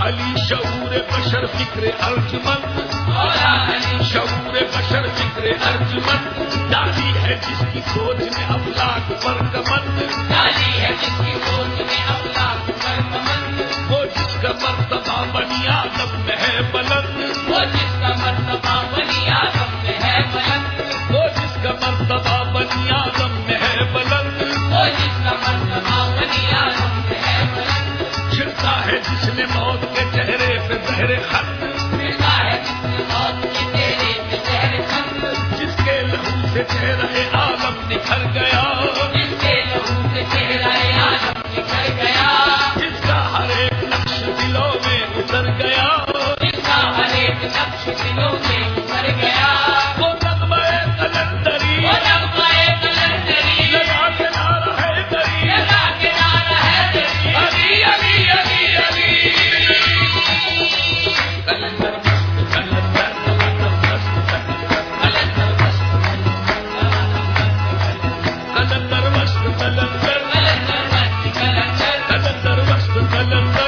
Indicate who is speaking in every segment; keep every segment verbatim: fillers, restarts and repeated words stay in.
Speaker 1: علی شعور بشر فکر ارجمند، مولا علی شعور بشر فکر ارجمند، ڈالی ہے جس کی سوچ میں افلاک پر کمند، ڈالی ہے جس کی سوچ میں افلاک پر کمند، وہ جس کا مرتبہ بنی آدم میں ہے بلند، وہ جس کا مرتبہ بنی آدم میں ہے بلند، وہ جس کا مرتبہ بنی آدم میں ہے بلند، وہ جس کا مرتبہ بنی آدم میں ہے بلند، چھڑتا ہے جس نے موت کے چہرے پہ زہر خط، چھڑتا ہے جس نے موت کے چہرے پہ زہر خط، جس کے لہو سے چہرہ عالم نکھر گیا، جس کے لہو سے چہرہ عالم نکھر گیا، جس کا ہر ایک نقش دلوں میں اتر گیا، جس کا ہر ایک نقش دلوں میں اتر گیا، وہ نغمہ قلندری، وہ نغمہ قلندری، لگا کے نعرہ حیدری، لگا کے نعرہ حیدری، علی علی علی علی، قلندر مست قلندر قلندر مست قلندر مست قلندر قلندر مست قلندر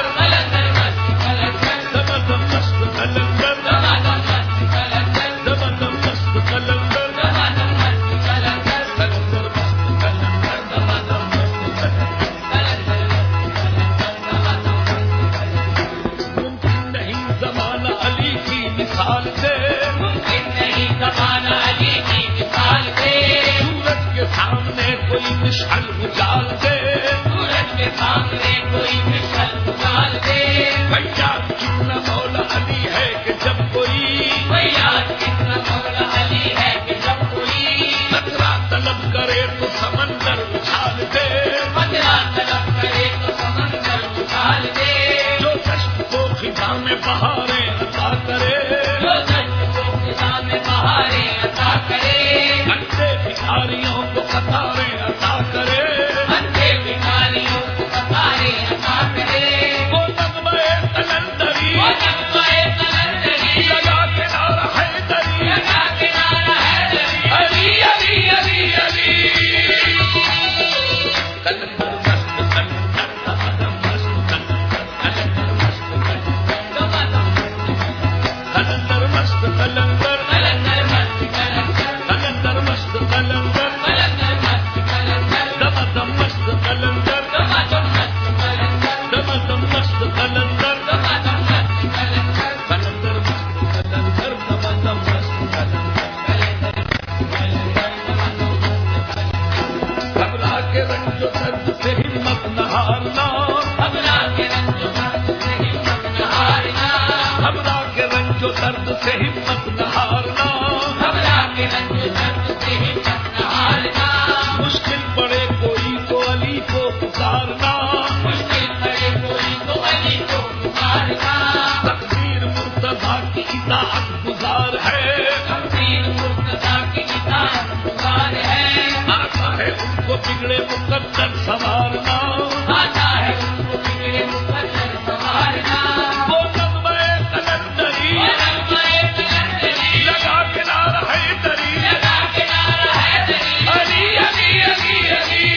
Speaker 1: مشعل اجال دے، سورج کے سامنے کوئی مشعل اجال دے، فیاض کتنا مولا علی ہے کہ جب کوئی، فیاض کتنا مولا علی ہے کہ جب کوئی خطرہ طلب کرے تو سمندر اچھال دے، خطرہ طلب کرے تو سمندر اچھال دے، جو دشت کو خزاں میں بہاریں عطا کرے، جو دشت کو خزاں میں بہاریں عطا کرے، اندھے بھکاریوں کو قطاریں عطا کرے، اندھے بھکاریوں کو قطاریں عطا کرے، وہ نغمہ قلندری، وہ نغمہ قلندری، لگا کے نعرہ حیدری، لگا کے نعرہ حیدری، علی علی علی علی، قلندر مست قلندر دمدم مست قلندر مست قلندر قلندر مست قلندر قلندر مست قلندر قلندر مست قلندر دمدم مست قلندر دمدم مست قلندر دمدم مست قلندر دمدم مست قلندر قلندر مست قلندر دمدم مست قلندر گھبرا کے رنج و درد سے ہمت نہ ہارنا، گھبرا کے رنج و درد سے ہمت نہ ہارنا، گھبرا کے رنج و درد سے ہمت نہ ہارنا، گھبرا کے رنج و درد سے ہمت نہ ہارنا، مشکل پڑے کوئی تو علی کو پکارنا، مشکل پڑے کوئی تو علی کو پکارنا، تقدیر مرتضیٰ کی اطاعت گزار ہے، تقدیر مرتضیٰ کی اطاعت گزار ہے، آتا ہے ان کو بگڑے مقدر سنوارنا، آتا ہے ان کو بگڑے مقدر سنوارنا، وہ نغمہ قلندری، وہ نغمہ قلندری، لگا کے نعرہ حیدری، لگا کے نعرہ حیدری، علی علی علی علی،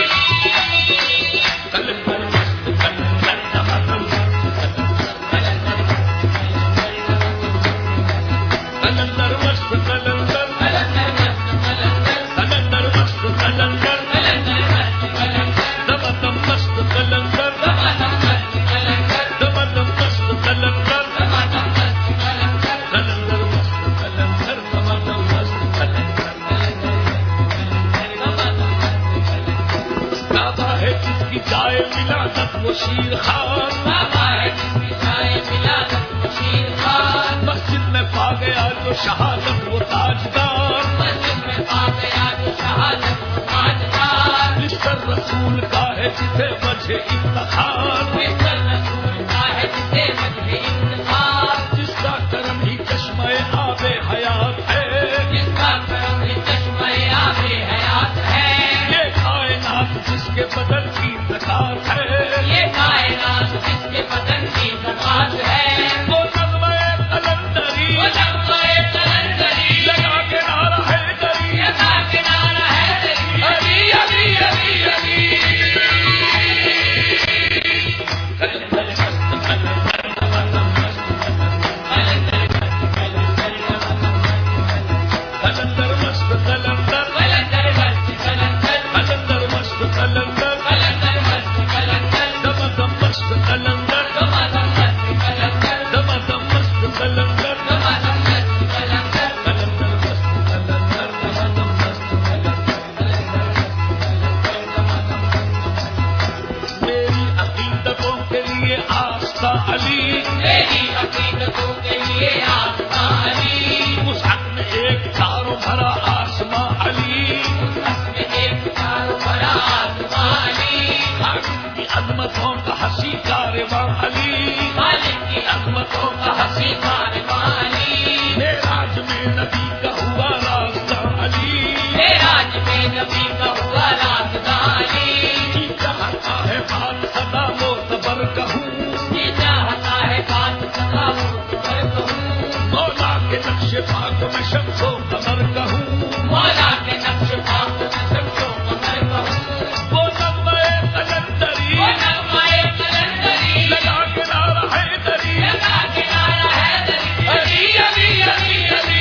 Speaker 1: قلندر مست قلندر دمدم قلندر قلندر مست قلندر قلندر مست قلندر دمدم مست قلندر دمدم مست قلندر قلندر مست قلندر دمدم مست قلندر، بابا ہے جس کی جائے ولادت وہ شیر خان، بابا ہے جس کی جائے ولادت وہ شیر خان، مسجد میں پا گیا جو شہادت وہ تاجدار، مسجد میں پا گیا جو شہادت وہ تاجدار، بستر رسول کا ہے جسے وجہ افتخار، بستر رسول کا ہے جسے وجہ افتخار، جس کا کرم ہی چشمہ آب حیات ہے، جس کا کرم ہی چشمہ آب حیات ہے، یہ کائنات جس کے بدن کی زکات ہے، یہ کائنات جس کے بدن کی زکات ہے، وہ نغمہ قلندری، وہ نغمہ قلندری، لگا کے نعرہ حیدری، لگا کے نعرہ حیدری، علی علی علی علی، قلندر مست قلندر رحمتوں کا ہنسی کاروانی، معراج میں نبی کا ہوا راستہ علی، معراج میں نبی کا ہوا راستہ علی، جی چاہتا ہے بات سدا معتبر کہوں، جی چاہتا ہے بات سدا معتبر کہوں، مولا کے نقش پاک میں شمس و قمر کہوں، مولا کے نقش پاک میں شمس و قمر کہوں، وہ نغمہ قلندری، وہ نغمہ قلندری، لگا کے نعرہ حیدری، لگا کے نعرہ حیدری، علی علی علی علی،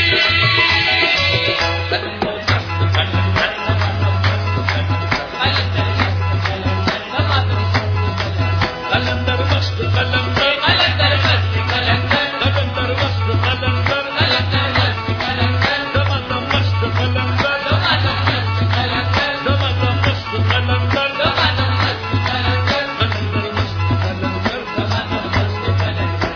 Speaker 1: قلندر مست قلندر، قلندر مست قلندر، قلندر مست قلندر، قلندر مست قلندر، دمدم مست قلندر، دمدم مست قلندر، دمدم مست قلندر، دمدم مست قلندر، قلندر مست قلندر، دمدم مست قلندر،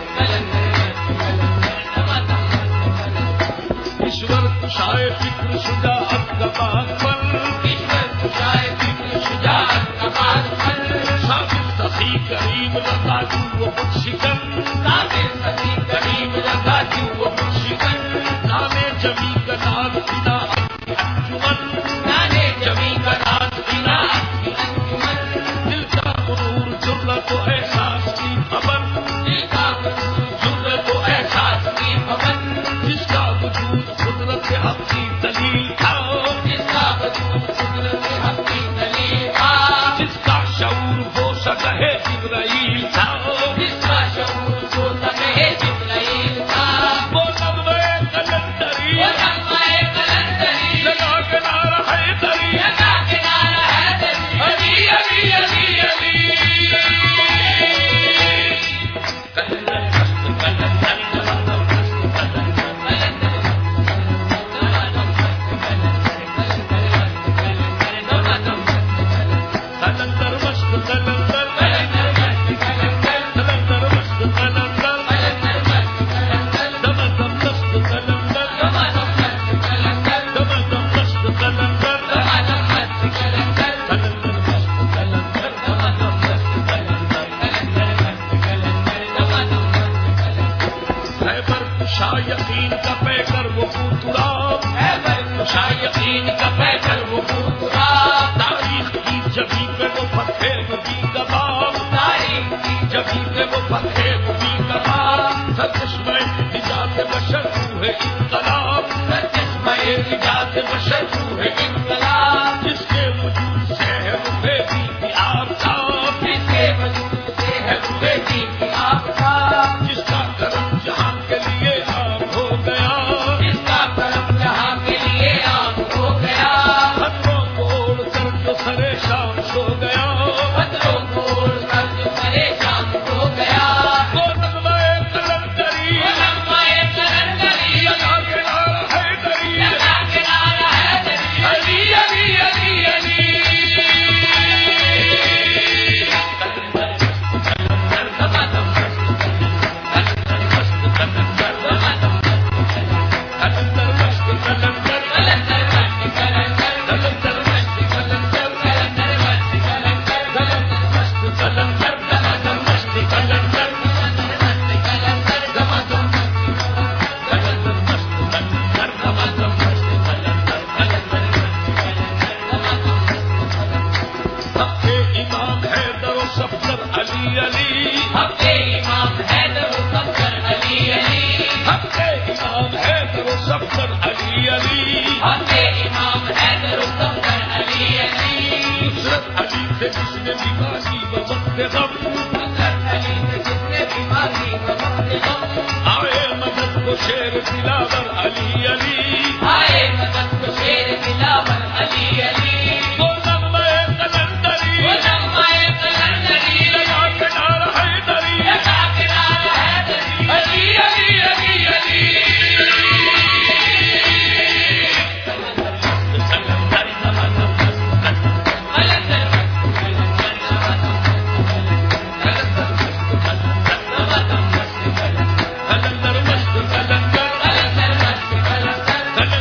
Speaker 1: قلندر مست قلندر، دمدم مست قلندر، ایشور کشائے فکر شجاعت کا باغ پر، ایشور کشائے فکر شجاعت کا باغ پر، شاکر سخی کریم لگا جو وہ خود شکن، شاکر سخی کریم لگا جو وہ خود شکن، نامے جمی کا نام بنا انجمن، نامے جمی کا نام بنا انجمن، دل کا غرور جرت و احساس کی پبن، دل کا غرور جرت و احساس کی پبن، جس کا وجود قدرت حق کی دلیل تھا، جس کا وجود قدرت حق کی دلیل تھا، جس کا شعور وہ سگہ جبرائیل تھا، جس کا شعور وہ سگہ جبرائیل تھا، وہ نغمہ قلندری، وہ نغمہ قلندری، لگا کے نعرہ حیدری، لگا کے نعرہ حیدری، علی علی علی علی، قلندر مست قلندر، قلندر مست قلندر، قلندر مست قلندر، قلندر مست قلندر، دمدم مست قلندر، دمدم مست قلندر، دمدم مست قلندر، دمدم مست قلندر، قلندر مست قلندر، دمدم مست قلندر، قلندر مست قلندر، دمدم مست قلندر، خیبر کشا یقین کا پیکر وہ پورتراب، خیبر کشا یقین کا پیکر وہ پورتراب، تاریخ کی جبھی پہ وہ فتح نبی کا باب، تاریخ کی جبھی پہ وہ فتح نبی کا باب، سرچشمہ نجات بشر روح انقلاب، سرچشمہ نجات بشر روح انقلاب، جس کے وجود سے ہے روح کی آفتاب، جس کے وجود سے ہے روح کی آفتاب، جس کا کرم جہاں کے لیے عام ہو گیا، جس کا کرم جہاں کے لیے عام ہو گیا، خطروں کو اوڑھ کر جو سرے شام سو گیا، خطروں کو اوڑھ کر جو سرے شام سو گیا، وہ نغمہ قلندری، وہ نغمہ قلندری، لگا کے نعرہ حیدری، لگا کے نعرہ حیدری، علی علی علی علی، قلندر دمدم قلندر مست قلندر، دمدم قلندر مست قلندر، قلندر مست قلندر، قلندر مست قلندر، قلندر مست قلندر، قلندر مست قلندر، دمدم مست قلندر، دمدم قلندر مست قلندر، دمدم مست قلندر، قلندر حق کے امام حیدر و صفدر علی علی، حق کے امام حیدر و صفدر علی علی، حق کے امام حیدر و صفدر علی علی، حق کے امام حیدر و صفدر علی علی، نصرت علی سے جس نے بیماری و وقت غم، نصرت علی سے جس نے بیماری و وقت غم، آئے مدد کو شیر دلاور علی علی، آئے مدد کو شیر دلاور علی علی، وہ نغمہ قلندری، وہ نغمہ قلندری، لگا کے نعرہ حیدری، لگا کے نعرہ حیدری، علی علی علی علی، قلندر مست قلندر، دمدم مست قلندر، قلندر مست قلندر، دمدم مست قلندر، قلندر مست قلندر، دمدم مست قلندر، قلندر مست قلندر، قلندر مست قلندر،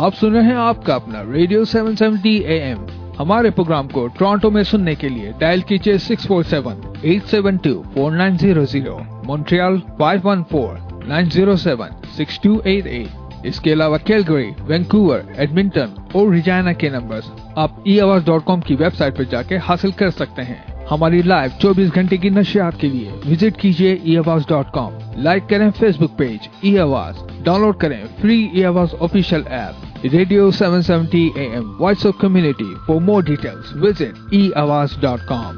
Speaker 2: आप सुन रहे हैं आपका अपना radio seven seventy A M. हमारे प्रोग्राम को टोरंटो में सुनने के लिए डायल कीजिए six four seven eight seven two four nine zero zero, Montreal five one four nine zero seven six two eight eight. इसके अलावा कैलगरी, वैंकूवर, एडमिंटन और रिजाना के नंबर्स आप ई आवाज डॉट कॉम की वेबसाइट पर जाके हासिल कर सकते हैं। हमारी लाइव चौबीस घंटे की नशियात के लिए विजिट कीजिए E Awaaz dot com. Like करें Facebook page E Awaaz, download करें free E Awaaz official app radio seven seventy A M voice of community. For more details visit E Awaaz dot com.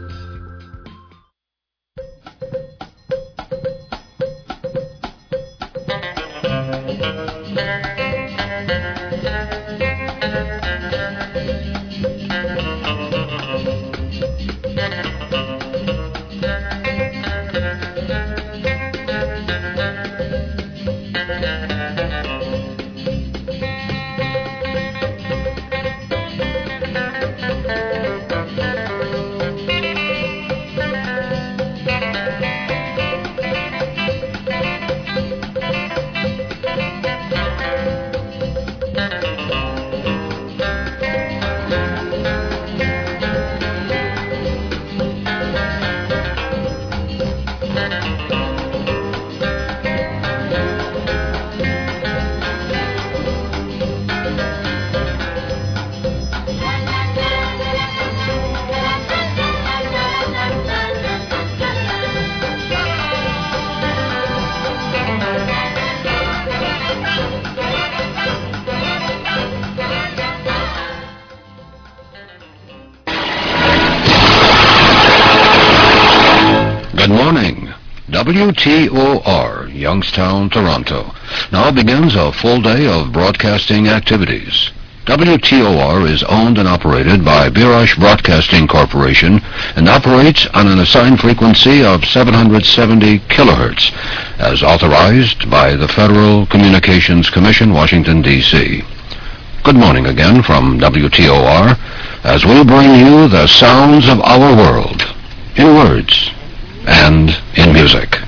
Speaker 3: Good morning. W T O R, Youngstown, Toronto. Now begins a full day of broadcasting activities. W T O R is owned and operated by Birash Broadcasting Corporation and operates on an assigned frequency of seven hundred seventy kilohertz as authorized by the Federal Communications Commission, Washington, D C Good morning again from W T O R as we bring you the sounds of our world in words and in music.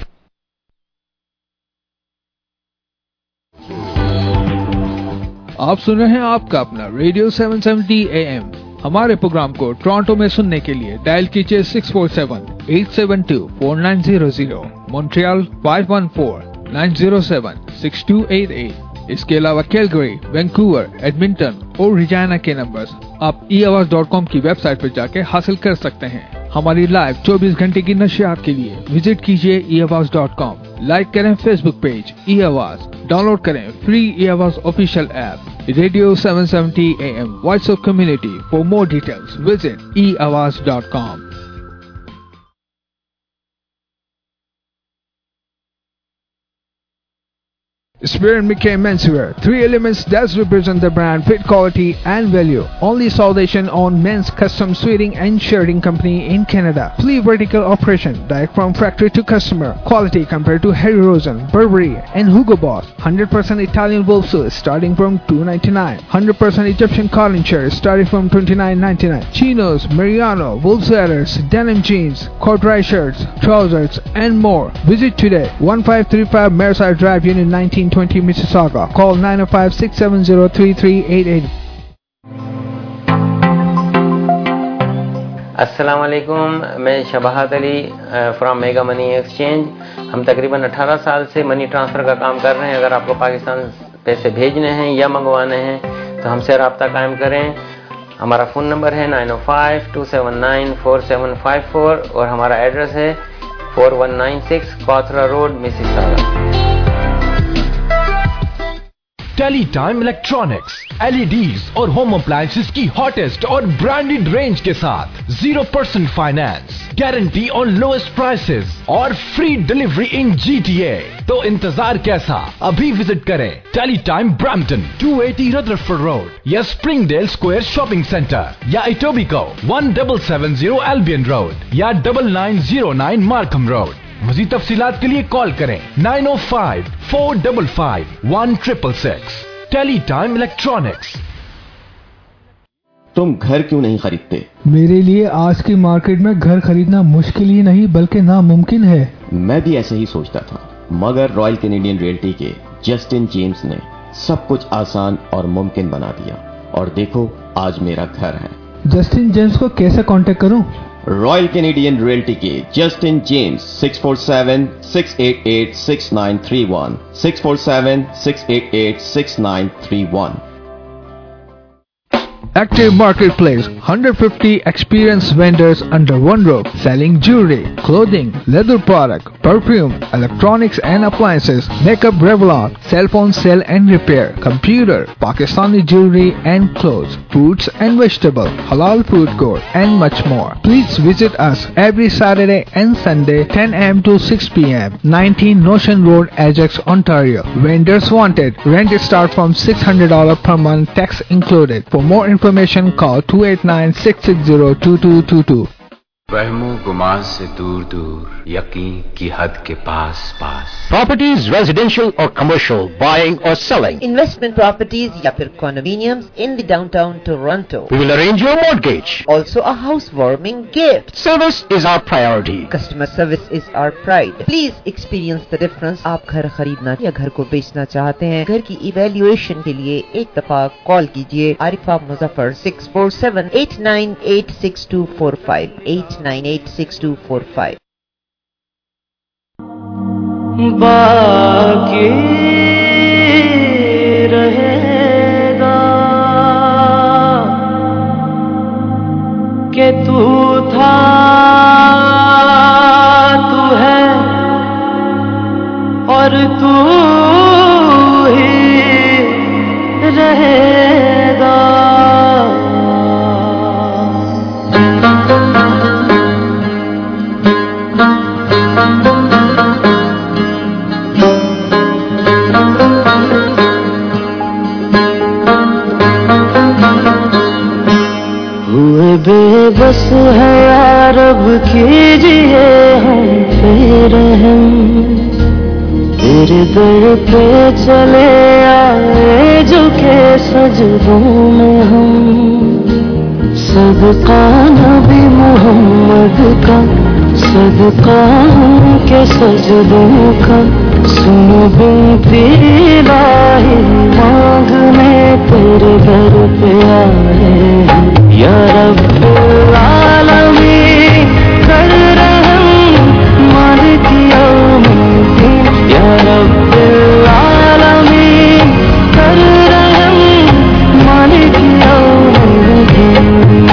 Speaker 2: आप सुन रहे हैं आपका अपना radio seven seventy A M. हमारे program को Toronto में सुनने के लिए डायल कीजिए six four seven eight seven two four nine zero zero, Montreal five one four nine zero seven six two eight eight. इसके अलावा कैलगरी, वैंकूवर, एडमिंटन और रिजाना के नंबर्स आप ई आवाज डॉट कॉम की वेबसाइट पर जाके हासिल कर सकते हैं। हमारी लाइव चौबीस घंटे की नशियात के लिए विजिट कीजिए E Awaaz dot com. Like करें Facebook page E Awaaz, download करें free E Awaaz official app radio seven seventy A M voice of community. For more details visit E Awaaz dot com. Spear and McKay Menswear, three elements that represent the brand, fit, quality and value. Only South Asian owned men's custom suiting and shirting company in Canada. Fully vertical operation, direct from factory to customer. Quality compared to Harry Rosen, Burberry and Hugo Boss. one hundred percent Italian wool suits starting from two ninety-nine. one hundred percent Egyptian cotton shirts starting from twenty-nine ninety-nine. Chinos, Mariano, wool sweaters, denim jeans, corduroy shirts, trousers and more. Visit today. one five three five Mareside Drive, Unit nineteen twenty Mississauga. Call nine oh five, six seven zero, three three eight eight.
Speaker 4: السلام علیکم، میں Shabahat Ali from mega money exchange. ہم تقریباً اٹھارہ سال سے money transfer کا کام کر رہے ہیں. اگر آپ کو پاکستان پیسے بھیجنے ہیں یا منگوانے ہیں تو ہم سے رابطہ قائم کریں. ہمارا فون نمبر ہے nine O five two seven nine four seven five four اور ہمارا ایڈریس ہے فور ون نائن سکس کوتھرا road, Mississauga.
Speaker 5: Tele time electronics L E Ds اور ہوم اپلائنسز کی ہاٹیسٹ اور برانڈیڈ رینج کے ساتھ zero percent finance, guarantee on lowest prices اور free delivery in G T A. تو انتظار کیسا؟ ابھی وزٹ کریں tele time Brampton two eighty Rutherford road یا Springdale square shopping centre یا Etobicoke one double seven zero Albion road یا double nine zero nine Markham road. مزید تفصیلات کے لیے کال کریں nine O five four double five one triple six. Tele time electronics.
Speaker 6: تم گھر کیوں نہیں خریدتے؟
Speaker 7: میرے لیے آج کی مارکیٹ میں گھر خریدنا مشکل ہی نہیں بلکہ ناممکن ہے.
Speaker 6: میں بھی ایسے ہی سوچتا تھا، مگر رائل کینیڈین ریئلٹی کے جسٹن جیمز نے सब कुछ आसान और मुमकिन बना दिया, और देखो आज मेरा घर है।
Speaker 7: जस्टिन जेम्स को कैसे कांटेक्ट करूं?
Speaker 6: रॉयल कैनेडियन रियल्टी के Justin James six four seven six eight eight six nine three one six four seven six eight eight six nine three one.
Speaker 2: Active Marketplace, one hundred fifty experienced vendors under one roof, selling jewelry, clothing, leather product, perfume, electronics and appliances, makeup, Revlon, cell phone sale and repair, computer, Pakistani jewelry and clothes, fruits and vegetable, halal food court and much more. Please visit us every Saturday and Sunday ten a m to six p m nineteen Notion Road, Ajax, Ontario. Vendors wanted. Rent start from six hundred dollars per month, tax included. For more information Information call two eight nine six six zero two two two two.
Speaker 8: वहमो गुमान से दूर दूर, यकीन की हद के पास पास।
Speaker 9: Properties, residential or commercial, buying or selling.
Speaker 10: Investment properties या फिर condominiums in the downtown Toronto.
Speaker 9: We will arrange your mortgage.
Speaker 10: Also a housewarming gift.
Speaker 9: Service is our priority.
Speaker 10: Customer service is our pride. Please experience the difference. आप घर खरीदना या घर को बेचना चाहते हैं, घर की evaluation के लिए एक दफा कॉल कीजिए Arifa Muzaffar six four seven eight nine eight six two four five eight nine eight six two four five.
Speaker 11: बाकी रहेगा कि तू था, तू है और तू ही रहेगा। बेबस है यार अब कीजिए हम फिर हम तेरे दर पे चले आए झुके सजदों में हम। सदका नबी मोहम्मद का, सदका के सजदों का, सुनो बिनती इलाही मांगने तेरे दर पे आए हैं। या रब्बुल आलमीन कर रहम मालिक यौमिद्दीन, या रब्बुल आलमीन कर रहम मालिक यौमिद्दीन।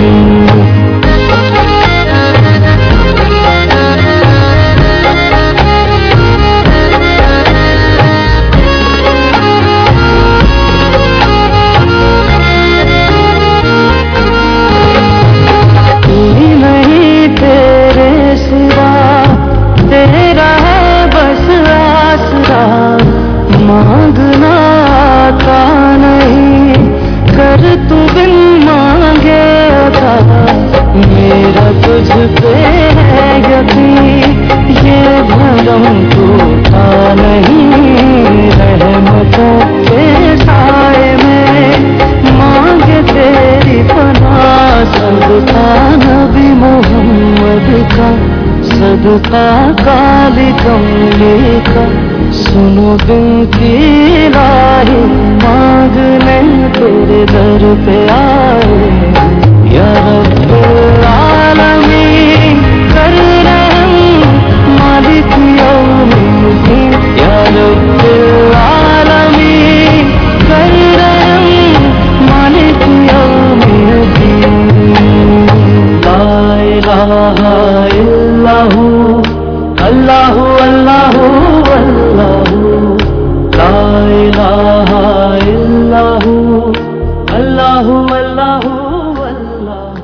Speaker 11: मांगना आता नहीं, कर तू बिन मांगे अता, मेरा तुझ पे है यकीन, ये भरम टूटा नहीं। रहमतों के साए में मांगे तेरी पनाह, सदका नबी मोहम्मद का, सदका काली कमली का, सुनो बिनती इलाही मांगने तेरे दर पे आए। या रब्बुल आलमीन कर रहम मालिक यौमिद्दीन, या रब्बुल आलमीन कर रहम मालिक यौमिद्दीन। ला इलाहा इल्लहू अल्लाहु अल्लाहु अल्लाहु, ला इलाहा इल्लहू अल्लाहु अल्लाहु अल्लाहु।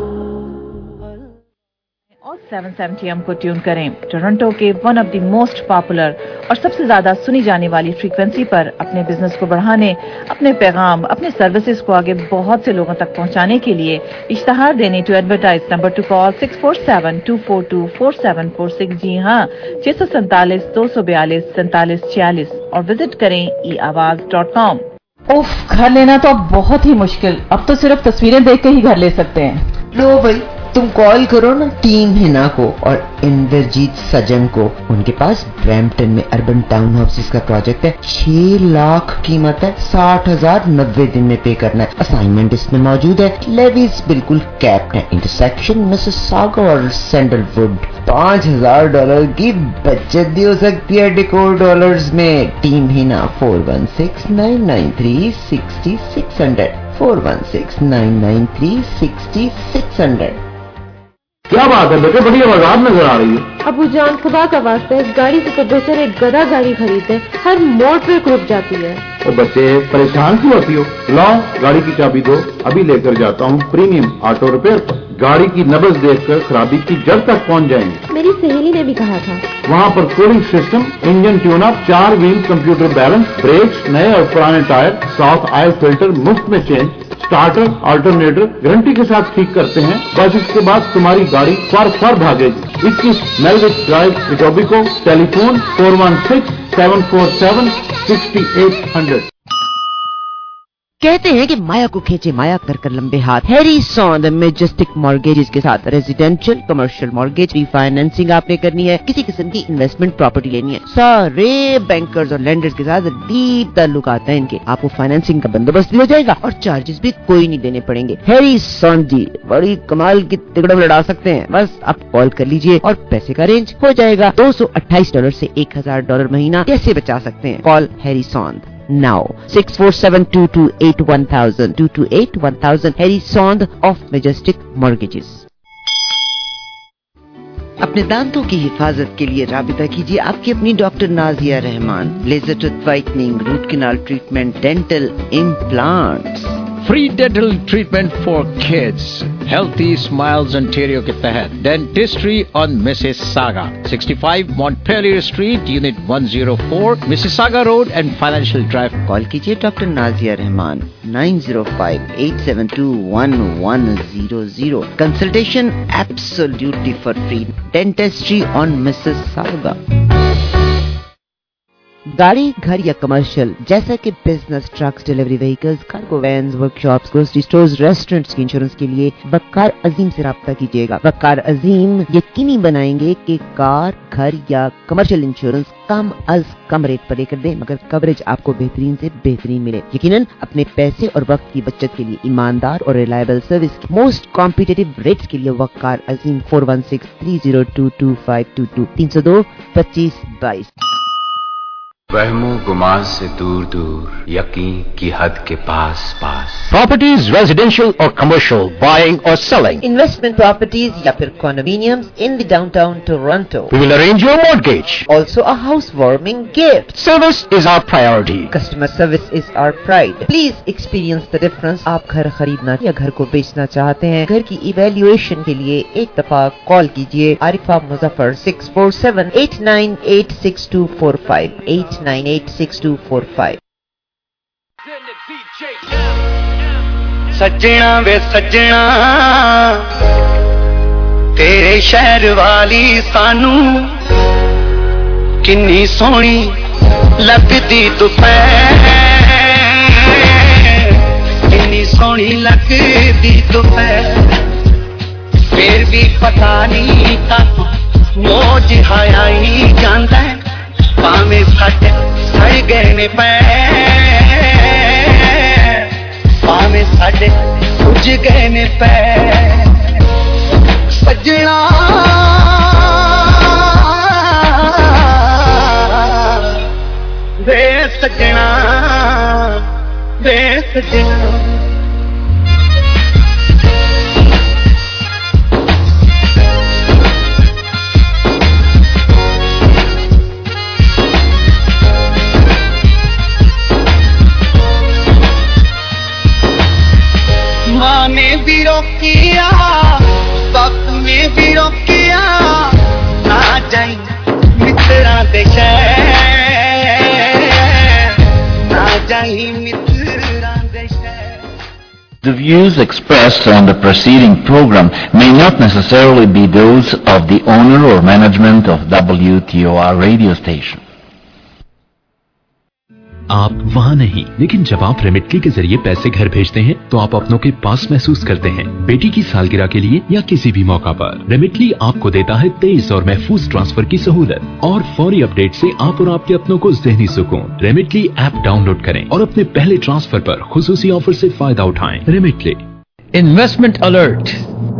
Speaker 12: और सेवन सेवेंटी एम को ट्यून करें। टोरंटो के one of the most popular और सबसे ज्यादा सुनी जाने वाली फ्रीक्वेंसी पर अपने बिजनेस को बढ़ाने, अपने पैगाम, अपने सर्विसेज को आगे बहुत से लोगों तक पहुंचाने के लिए इश्तहार देने to advertise number to call six four seven two four two four seven four six. जी हाँ, छह सौ सैंतालीस दो सौ बयालीस सैंतालीस छियालीस और विजिट करें ई आवाज डॉट कॉम।
Speaker 13: उफ, घर लेना तो अब बहुत ही मुश्किल। अब तो सिर्फ तस्वीरें देख के ही घर ले सकते हैं।
Speaker 14: लो भाई,
Speaker 10: तुम कॉल करो ना टीम हिना को और इंद्रजीत सजन को। उनके पास ब्रैम्पटन में अर्बन टाउन हाउसेस का प्रोजेक्ट है। छह लाख कीमत है, साठ हजार नब्बे दिन में पे करना है। असाइनमेंट इसमें मौजूद है। लेवीज बिल्कुल कैप्ड है। इंटरसेक्शन मिसिसागा और सैंडलवुड। पाँच हजार डॉलर की बचत भी हो सकती है डेकोर डॉलर्स में। Team Hina four one six nine nine three six six hundred four one six nine nine three six six hundred.
Speaker 13: क्या बात है बेटे, बड़ी आवाज नजर आ रही है।
Speaker 14: अबू जान खुदा का वास्ता इस गाड़ी से तो बेहतर एक गधा गाड़ी खरीदे, हर मोड़ पे रुक जाती है।
Speaker 13: ओ बच्चे परेशान क्यों होती हो? लाओ गाड़ी की चाबी दो, अभी लेकर जाता हूँ प्रीमियम ऑटो रिपेयर पर। गाड़ी की नब्ज देखकर खराबी की जड़ तक पहुँच जाएंगे।
Speaker 14: मेरी सहेली ने भी कहा था।
Speaker 13: वहाँ पर cooling system, engine tune up, चार व्हील कंप्यूटर बैलेंस, ब्रेक्स, नए और पुराने टायर, साउथ ऑयल फिल्टर मुफ्त में चेंज, स्टार्टर अल्टरनेटर गारंटी के साथ ठीक करते हैं। बस इसके बाद तुम्हारी गाड़ी फर फर भागेगी। इक्कीस Melwich drive Etobicoke. Telephone four one six seven four seven sixty eight hundred.
Speaker 10: कहते हैं कि माया को खींचे माया कर कर लंबे हाथ। हैरी सॉन्द मेजेस्टिक मॉर्गेजेस के साथ रेजिडेंशियल कमर्शियल मॉर्गेज रीफाइनेंसिंग आपने करनी है, किसी किस्म की इन्वेस्टमेंट प्रॉपर्टी लेनी है, सारे बैंकर्स और लेंडर्स के साथ डीप ताल्लुकात हैं इनके। आपको फाइनेंसिंग का बंदोबस्त भी हो जाएगा और चार्जेस भी कोई नहीं देने पड़ेंगे। हैरी सॉन्द जी बड़ी कमाल की तिगड़म लड़ा सकते हैं। बस आप कॉल कर लीजिए और पैसे का अरेंज हो जाएगा। दो सौ अट्ठाईस डॉलर से एक हजार डॉलर महीना कैसे बचा सकते हैं? Call Harry Sondh now six four seven two two eight one thousand two two eight one thousand Harry Sond of Majestic Mortgages। अपने दांतों की हिफाजत के लिए राबिता कीजिए आपकी अपनी doctor Nazia Rahman. Laser tooth whitening, root canal treatment, dental implants,
Speaker 9: free dental treatment for kids, healthy smiles Ontario के तहत dentistry on Mississauga, sixty five Montpelier Street, unit one oh four, Mississauga road and financial drive.
Speaker 10: Call कीजिए doctor Nazia Rahman nine oh five eight seven two one one zero zero। Consultation absolutely for free. Dentistry on Mississauga. गाड़ी, घर या commercial जैसा कि business, trucks, delivery vehicles, cargo vans, workshops, grocery stores, restaurants की insurance के लिए वकार अजीम से राब्ता कीजिएगा। वकार अजीम यकीनी बनाएंगे कि कार, घर या कमर्शियल इंश्योरेंस कम अज कम रेट पर लेकर दे, मगर कवरेज आपको बेहतरीन से बेहतरीन मिले। यकीनन अपने पैसे और वक्त की बचत के लिए ईमानदार और रिलायबल सर्विस की मोस्ट कॉम्पिटिटिव रेट्स के लिए Waqar Azeem four one six three zero two two five two two तीन सौ दो पच्चीस बाईस।
Speaker 8: वहमो गुमान से दूर दूर, यकीन की हद के पास पास।
Speaker 9: Properties, residential or commercial, buying or selling.
Speaker 10: Investment properties या फिर condominiums in the downtown Toronto.
Speaker 9: We will arrange your mortgage.
Speaker 10: Also a housewarming gift.
Speaker 9: Service is our priority.
Speaker 10: Customer service is our pride. Please experience the difference. आप घर खरीदना या घर को बेचना चाहते हैं, घर की इवैल्यूएशन के लिए एक दफा कॉल कीजिए Arifa Muzaffar six four seven eight nine eight six two four five eight nine eight six two four five।
Speaker 11: सज्जਣਾ वे सज्जਣਾ तेरे शहर वाली सानू किन्नी सोहनी लगदी दोपहर, किन्नी सोहनी लगदी दोपहर। फिर भी पता नहीं कातों मौज हाया ही जांदा है, भावें साडे सड़ गए ने पैर, भावें साडे सुज गए ने पैर। सज्जणा वे सज्जणा वे सज्जणा। माँ ने भी रोकिया, बाप ने भी रोकिया, ना जाई मित्रा दे शहर, ना जाई मित्रा दे शहर।
Speaker 15: The views expressed on the preceding program may not necessarily be those of the owner or management of W T O R radio station.
Speaker 16: आप वहाँ नहीं, लेकिन जब आप रेमिटली के जरिए पैसे घर भेजते हैं तो आप अपनों के पास महसूस करते हैं। बेटी की सालगिरह के लिए या किसी भी मौका पर रेमिटली आपको देता है तेज और महफूज ट्रांसफर की सहूलत और फौरी अपडेट से आप और आपके अपनों को ज़हनी सुकून। रेमिटली ऐप डाउनलोड करें और अपने पहले ट्रांसफर पर खुसूसी ऑफर से फायदा उठाएं। रेमिटली।
Speaker 9: Investment alert.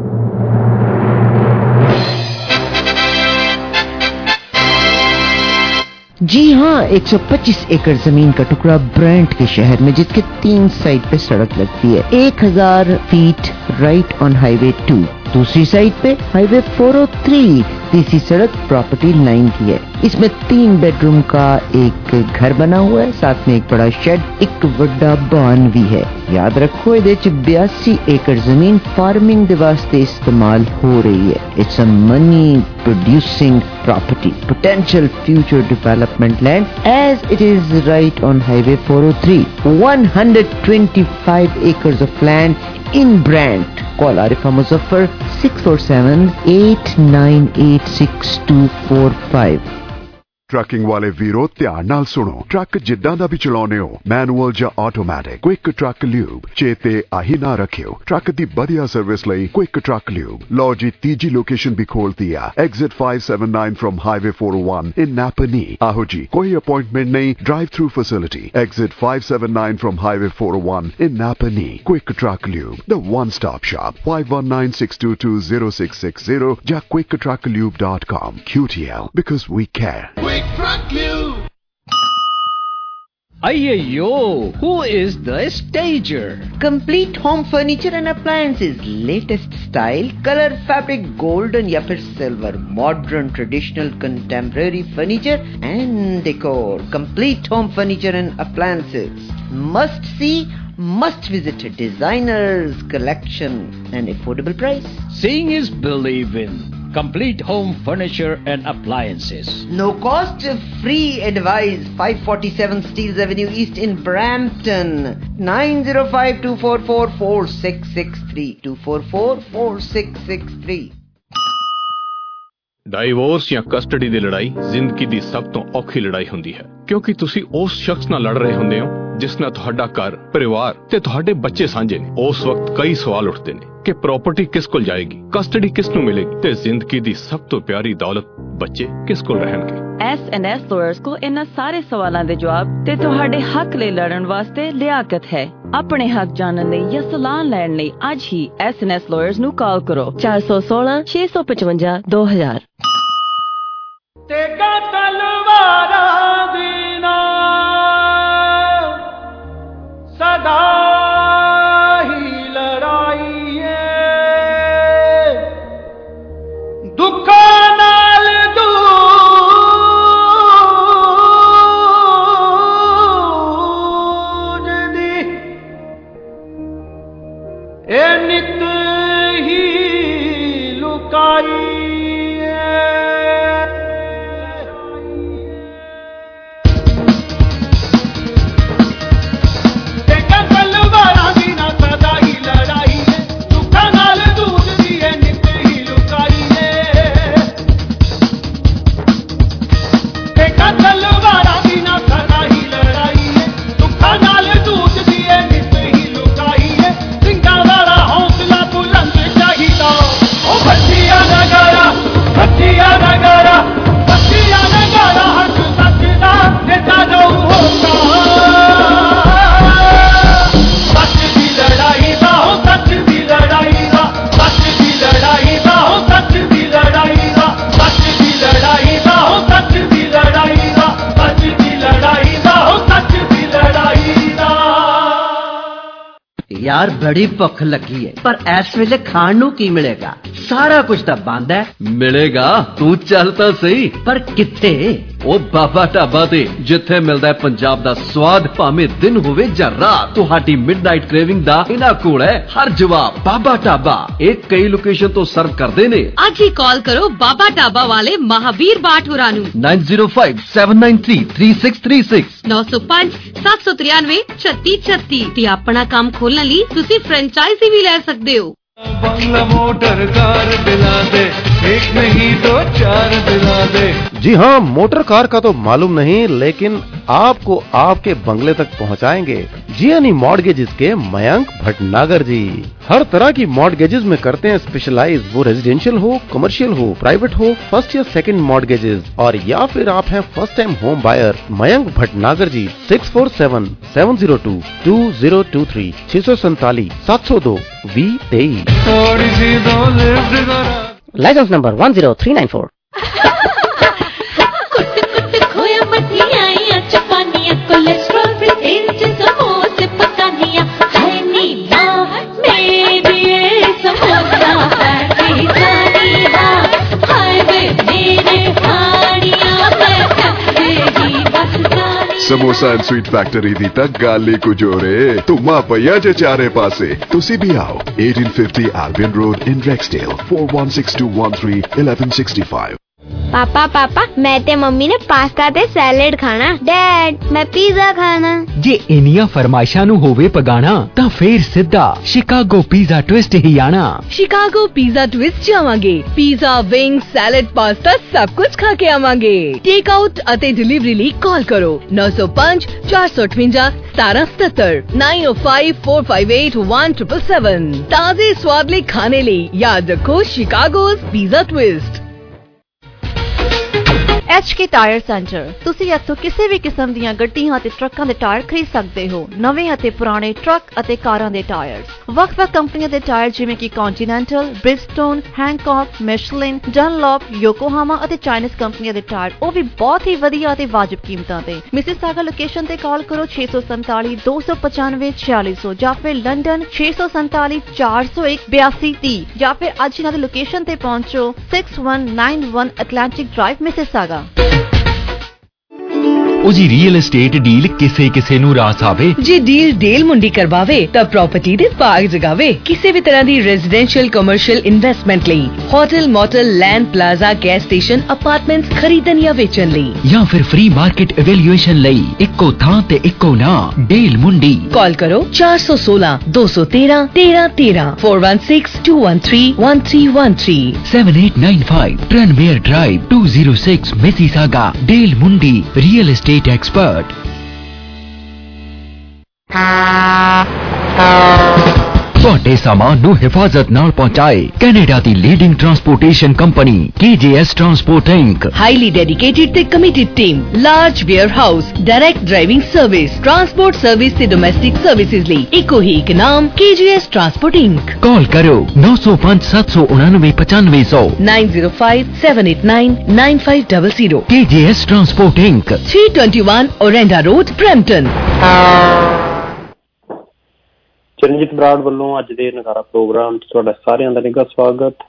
Speaker 10: जी हाँ, एक सौ पच्चीस एकड़ जमीन का टुकड़ा ब्रेंट के शहर में, जिसके तीन साइड पे सड़क लगती है। एक हजार feet right on highway two, दूसरी साइड पे हाईवे फोर ओ थ्री, तीसरी सड़क प्रॉपर्टी लाइन की है। इसमें तीन बेडरूम का एक घर बना हुआ है, साथ में एक बड़ा शेड, एक बड़ा बान भी है। याद रखो, ये बयासी एकड़ जमीन फार्मिंग दे वास्ते इस्तेमाल हो रही है। It's a money producing property, potential future development land, as it is right on highway four O three. one hundred twenty-five acres of land in Brent. Call Arifa Muzaffar six four seven, eight nine eight six two four five.
Speaker 17: Trucking ਵਾਲੇ ਵੀਰੋ ਧਿਆਨ ਨਾਲ ਸੁਣੋ। Truck ਜਿੱਦਾਂ ਦਾ ਵੀ ਚਲਾਉਣੇ ਹੋ, manual ਜਾਂ automatic, quick truck lube ਚੇਤੇ ਆਹੀ ਨਾ ਰੱਖਿਓ। ਟਰੱਕ ਦੀ ਵਧੀਆ ਸਰਵਿਸ ਲਈ ਕੁਇਕ ਟਰੱਕ ਲਿਊਬ। ਲਓ ਜੀ, ਤੀਜੀ ਲੋਕੇਸ਼ਨ ਵੀ ਖੋਲਤੀ ਆ, exit five seventy-nine from highway four oh one in Napanee। ਆਹੋ ਜੀ, ਕੋਈ ਅਪਾਇੰਟਮੈਂਟ ਨਹੀਂ, drive through facility. Exit five seventy-nine from highway four oh one in Napanee। Quick Truck Lube, the one-stop shop। five one nine, six two two, zero six six zero ਜਾਂ quick truck lube dot com। Q T L, because we care।
Speaker 9: Ayyo, who is the stager?
Speaker 10: Complete home furniture and appliances, latest style, color, fabric, golden या फिर silver, modern, traditional, contemporary furniture and decor. Complete home furniture and appliances. Must see, must visit. Designers collection and affordable price.
Speaker 9: Seeing is believing. Complete home furniture and appliances.
Speaker 10: No cost, free advice. five forty-seven Steeles Avenue East in Brampton. nine zero five, two four four, four six six three. two four four, four six six three.
Speaker 18: Divorce ਜਾਂ custody ਦੀ ਲੜਾਈ ਜ਼ਿੰਦਗੀ ਦੀ ਸਭ ਤੋਂ ਔਖੀ ਲੜਾਈ ਹੁੰਦੀ ਹੈ, ਕਿਉਂਕਿ ਤੁਸੀਂ ਉਸ ਸ਼ਖਸ ਨਾਲ ਲੜ ਰਹੇ ਹੁੰਦੇ ਹੋ ਜਿਸ ਨਾਲ ਤੁਹਾਡਾ ਘਰ, ਪਰਿਵਾਰ ਤੇ ਤੁਹਾਡੇ ਬੱਚੇ ਸਾਂਝੇ ਨੇ। ਉਸ ਵਕਤ ਕਈ ਸਵਾਲ ਉੱਠਦੇ ਨੇ ਕਿ ਪ੍ਰਾਪਰਟੀ ਕਿਸ ਕੋਲ ਜਾਏਗੀ, ਕਸਟਡੀ ਕਿਸ ਨੂੰ ਮਿਲੇਗੀ ਤੇ ਜ਼ਿੰਦਗੀ ਦੀ ਸਭ ਤੋਂ ਪਿਆਰੀ ਦੌਲਤ ਬੱਚੇ ਕਿਸ ਕੋਲ ਰਹਿਣਗੇ।
Speaker 19: ਐਸ ਐਂਡ ਐਸ ਲਾਇਰਸ ਕੋਲ ਇਹਨਾਂ ਸਾਰੇ ਸਵਾਲਾਂ ਦੇ ਜਵਾਬ ਤੇ ਤੁਹਾਡੇ ਹੱਕ ਲਈ ਲੜਨ ਵਾਸਤੇ ਲਿਆਕਤ ਹੈ। ਆਪਣੇ ਹੱਕ ਜਾਣਨ ਲਈ ਜਾਂ ਸਲਾਹ ਲੈਣ ਲਈ ਅੱਜ ਹੀ ਐਸ ਐਂਡ ਐਸ ਲਾਇਰਸ ਨੂੰ ਕਾਲ ਕਰੋ ਚਾਰ ਸੌ ਸੋਲਾਂ, ਛੇ ਸੌ ਪਚਵੰਜਾ, ਦੋ ਹਜ਼ਾਰ।
Speaker 1: ਤੇਗਾ ਤਲਵਾਰਾਂ ਦੀ ਨਾ ਸਦਾ ਹੀ ਲੜਾਈ ਏ, ਦੁੱਖਾਂ ਨਾਲ ਜੂਝਦੀ ਇਹ ਨਿਤ ਹੀ ਲੁਕਾਈ
Speaker 20: यार बड़ी भुख लगी है, पर इस वेले खाण नूं की मिलेगा? सारा कुछ तो बंद है। मिलेगा, तू चल तो सही। पर किथे? ओ बाबा ढाबा ते जिथे मिलदा है पंजाब दा स्वाद, भावें दिन होवे जां रात। तुहाडी मिडनाइट क्रेविंग दा इन्हां कोल है हर जवाब। बाबा ढाबा एक कई लोकेशन तो सर्व करदे ने।
Speaker 21: आज ही कॉल करो बाबा ढाबा वाले महावीर बाट होरां नूं
Speaker 20: nine zero five, seven nine three, three six three six
Speaker 21: नौ सौ पांच, सात सौ तिरानवे, छत्ती छत्ती। ते अपना काम खोलने लई तुसी फ्रेंचाइजी भी ले सकदे हो।
Speaker 1: बंगला मोटर कार दिला दे, एक नहीं तो चार दिला दे।
Speaker 22: जी हाँ, मोटर कार का तो मालूम नहीं, लेकिन
Speaker 3: आपको आपके बंगले तक पहुंचाएंगे। जियानी मॉर्गेजेस के मयंक भटनागर जी हर तरह की मॉर्गेजेस में करते हैं स्पेशलाइज, वो रेजिडेंशियल हो, कमर्शियल हो, प्राइवेट हो, फर्स्ट या सेकंड मॉर्गेजेस, और या फिर आप हैं first time home buyer. Mayank Bhatnagar ji six four seven seven zero two two zero two three छह सौ सैतालीस सात सौ दो वी तेईस।
Speaker 22: License number one zero three nine four.
Speaker 17: Samosa and sweet factory ਦੀ ਤਾਂ ਗੱਲ ਹੀ ਕੁਝ ਹੋ ਰੇ। ਧੁੰਮਾ ਪਈਆ ਜੇ ਚਾਰੇ ਪਾਸੇ। ਤੁਸੀਂ ਵੀ ਆਓ eighteen fifty Albion Road in Rexdale four one six two one three eleven sixty-five।
Speaker 23: पापा पापा मैं ते मम्मी ने पास्ता ते सैलेड खाना। डैड मैं पिज़्ज़ा खाना।
Speaker 24: जे इनिया फरमाइशां नू होवे पगाना तां फेर सिद्धा शिकागो पिज़्ज़ा ट्विस्ट ही आना।
Speaker 25: शिकागो पिज़्ज़ा ट्विस्ट जावांगे। पिज़्ज़ा, विंग्स, सैलेड, पास्ता सब कुछ खा के आवांगे। टेक आउट अते डिलीवरी ਲਈ कॉल करो नौ सौ पाँच चार सौ अठवंजा सतारह सतहत्तर nine O five four five eight one triple seven. ताजे स्वाद ਲਈ खाने ਲਈ याद रखो Chicago's pizza twist.
Speaker 12: H K tyre centre तुसी इत्थों किसी भी किस्म ਦੀਆਂ ਗੱਡੀਆਂ ਤੇ ਟਰੱਕਾਂ ਦੇ ਟਾਇਰ ਖਰੀਦ ਸਕਦੇ ਹੋ। ਨਵੇਂ ਅਤੇ ਪੁਰਾਣੇ ਟਰੱਕ ਅਤੇ ਕਾਰਾਂ ਦੇ ਟਾਇਰਸ, ਵੱਖ-ਵੱਖ ਕੰਪਨੀਆਂ ਦੇ ਟਾਇਰ ਜਿਵੇਂ ਕਿ ਕੌਂਟੀਨੈਂਟਲ, ਬ੍ਰਿਜਸਟੋਨ, ਹੈਂਕੌਕ, ਮਿਸ਼ਲਿਨ, ਡਨਲੌਪ, ਯੋਕੋਹਾਮਾ ਅਤੇ ਚਾਈਨੀਜ਼ ਕੰਪਨੀਆਂ ਦੇ ਟਾਇਰ, ਉਹ ਵੀ ਬਹੁਤ ਹੀ ਵਧੀਆ ਅਤੇ ਵਾਜਬ ਕੀਮਤਾਂ ਤੇ। ਮਿਸਿਸਾਗਾ ਲੋਕੇਸ਼ਨ ਤੇ ਕਾਲ ਕਰੋ ਛੇ ਸੌ ਸੰਤਾਲੀ ਦੋ ਸੌ ਪਚਾਨਵੇਂ ਛਿਆਲੀ ਸੌ ਜਾਂ ਫਿਰ ਲੰਡਨ ਛੇ ਸੌ ਸੰਤਾਲੀ ਚਾਰ ਸੌ ਇੱਕ ਬਿਆਸੀ ਤੀਹ ਜਾਂ ਫਿਰ ਅੱਜ ਇਹਨਾਂ ਦੀ ਲੋਕੇਸ਼ਨ ਤੇ ਪਹੁੰਚੋ six one nine one Atlantic drive Mississauga.
Speaker 5: ਉਹ ਜੀ ਰੀਅਲ ਏਸਟੇਟ ਡੀਲ ਕਿਸੇ ਕਿਸੇ ਨੂੰ ਰਾਸ ਆਵੇ।
Speaker 25: ਜੇ ਡੀਲ ਡੇਲ ਮੁੰਡੀ ਕਰਵਾਵੇ ਤਾਂ ਪ੍ਰਾਪਰਟੀ ਦੇ ਬਾਗ ਜਗਾਵੇ। ਕਿਸੇ ਵੀ ਤਰ੍ਹਾਂ ਦੀ ਰੈਜ਼ੀਡੈਂਸ਼ੀਅਲ ਕਮਰਸ਼ੀਅਲ ਇਨਵੈਸਟਮੈਂਟ ਲਈ hotel, motel, land, plaza, gas station, apartments ਖਰੀਦਣ ਜਾਂ ਵੇਚਣ ਲਈ
Speaker 5: ਜਾਂ ਫਿਰ ਫ੍ਰੀ ਮਾਰਕੀਟ ਇਵੈਲੂਏਸ਼ਨ ਲਈ ਇੱਕੋ ਥਾਂ ਤੇ ਇੱਕੋ ਨਾਂ ਡੇਲ ਮੁੰਡੀ।
Speaker 25: ਕਾਲ ਕਰੋ ਚਾਰ ਸੌ ਸੋਲਾਂ ਦੋ ਸੌ ਤੇਰਾਂ ਤੇਰਾਂ ਤੇਰਾਂ four one six two one three one three one three
Speaker 5: seven eight nine five Tranmere drive two zero six Mississauga. Del Mundi real estate expert. ਤੁਹਾਡੇ ਸਾਮਾਨ ਨੂੰ ਹਿਫਾਜ਼ਤ ਨਾਲ ਪਹੁੰਚਾਏ ਕੈਨੇਡਾ ਦੀ leading transportation company K J S Transport Inc।
Speaker 25: Highly dedicated ਤੇ committed team, large warehouse, direct driving service, transport service ਤੇ domestic services ਲਈ ਇੱਕੋ ਹੀ ਇੱਕ ਨਾਮ K J S Transport Inc।
Speaker 5: ਕਾਲ ਕਰੋ नौ सौ पाँच सात सौ उनानवे पचानवे सौ
Speaker 25: nine zero five seven eight nine nine five double zero.
Speaker 5: K J S Transport Inc
Speaker 25: three twenty one Orenda road Brampton.
Speaker 26: Charanjit Brar ਵੱਲੋਂ ਅੱਜ ਦੇ ਨਗਾਰਾ ਪ੍ਰੋਗਰਾਮ 'ਚ ਤੁਹਾਡਾ ਸਾਰਿਆਂ ਦਾ ਨਿੱਘਾ ਸਵਾਗਤ।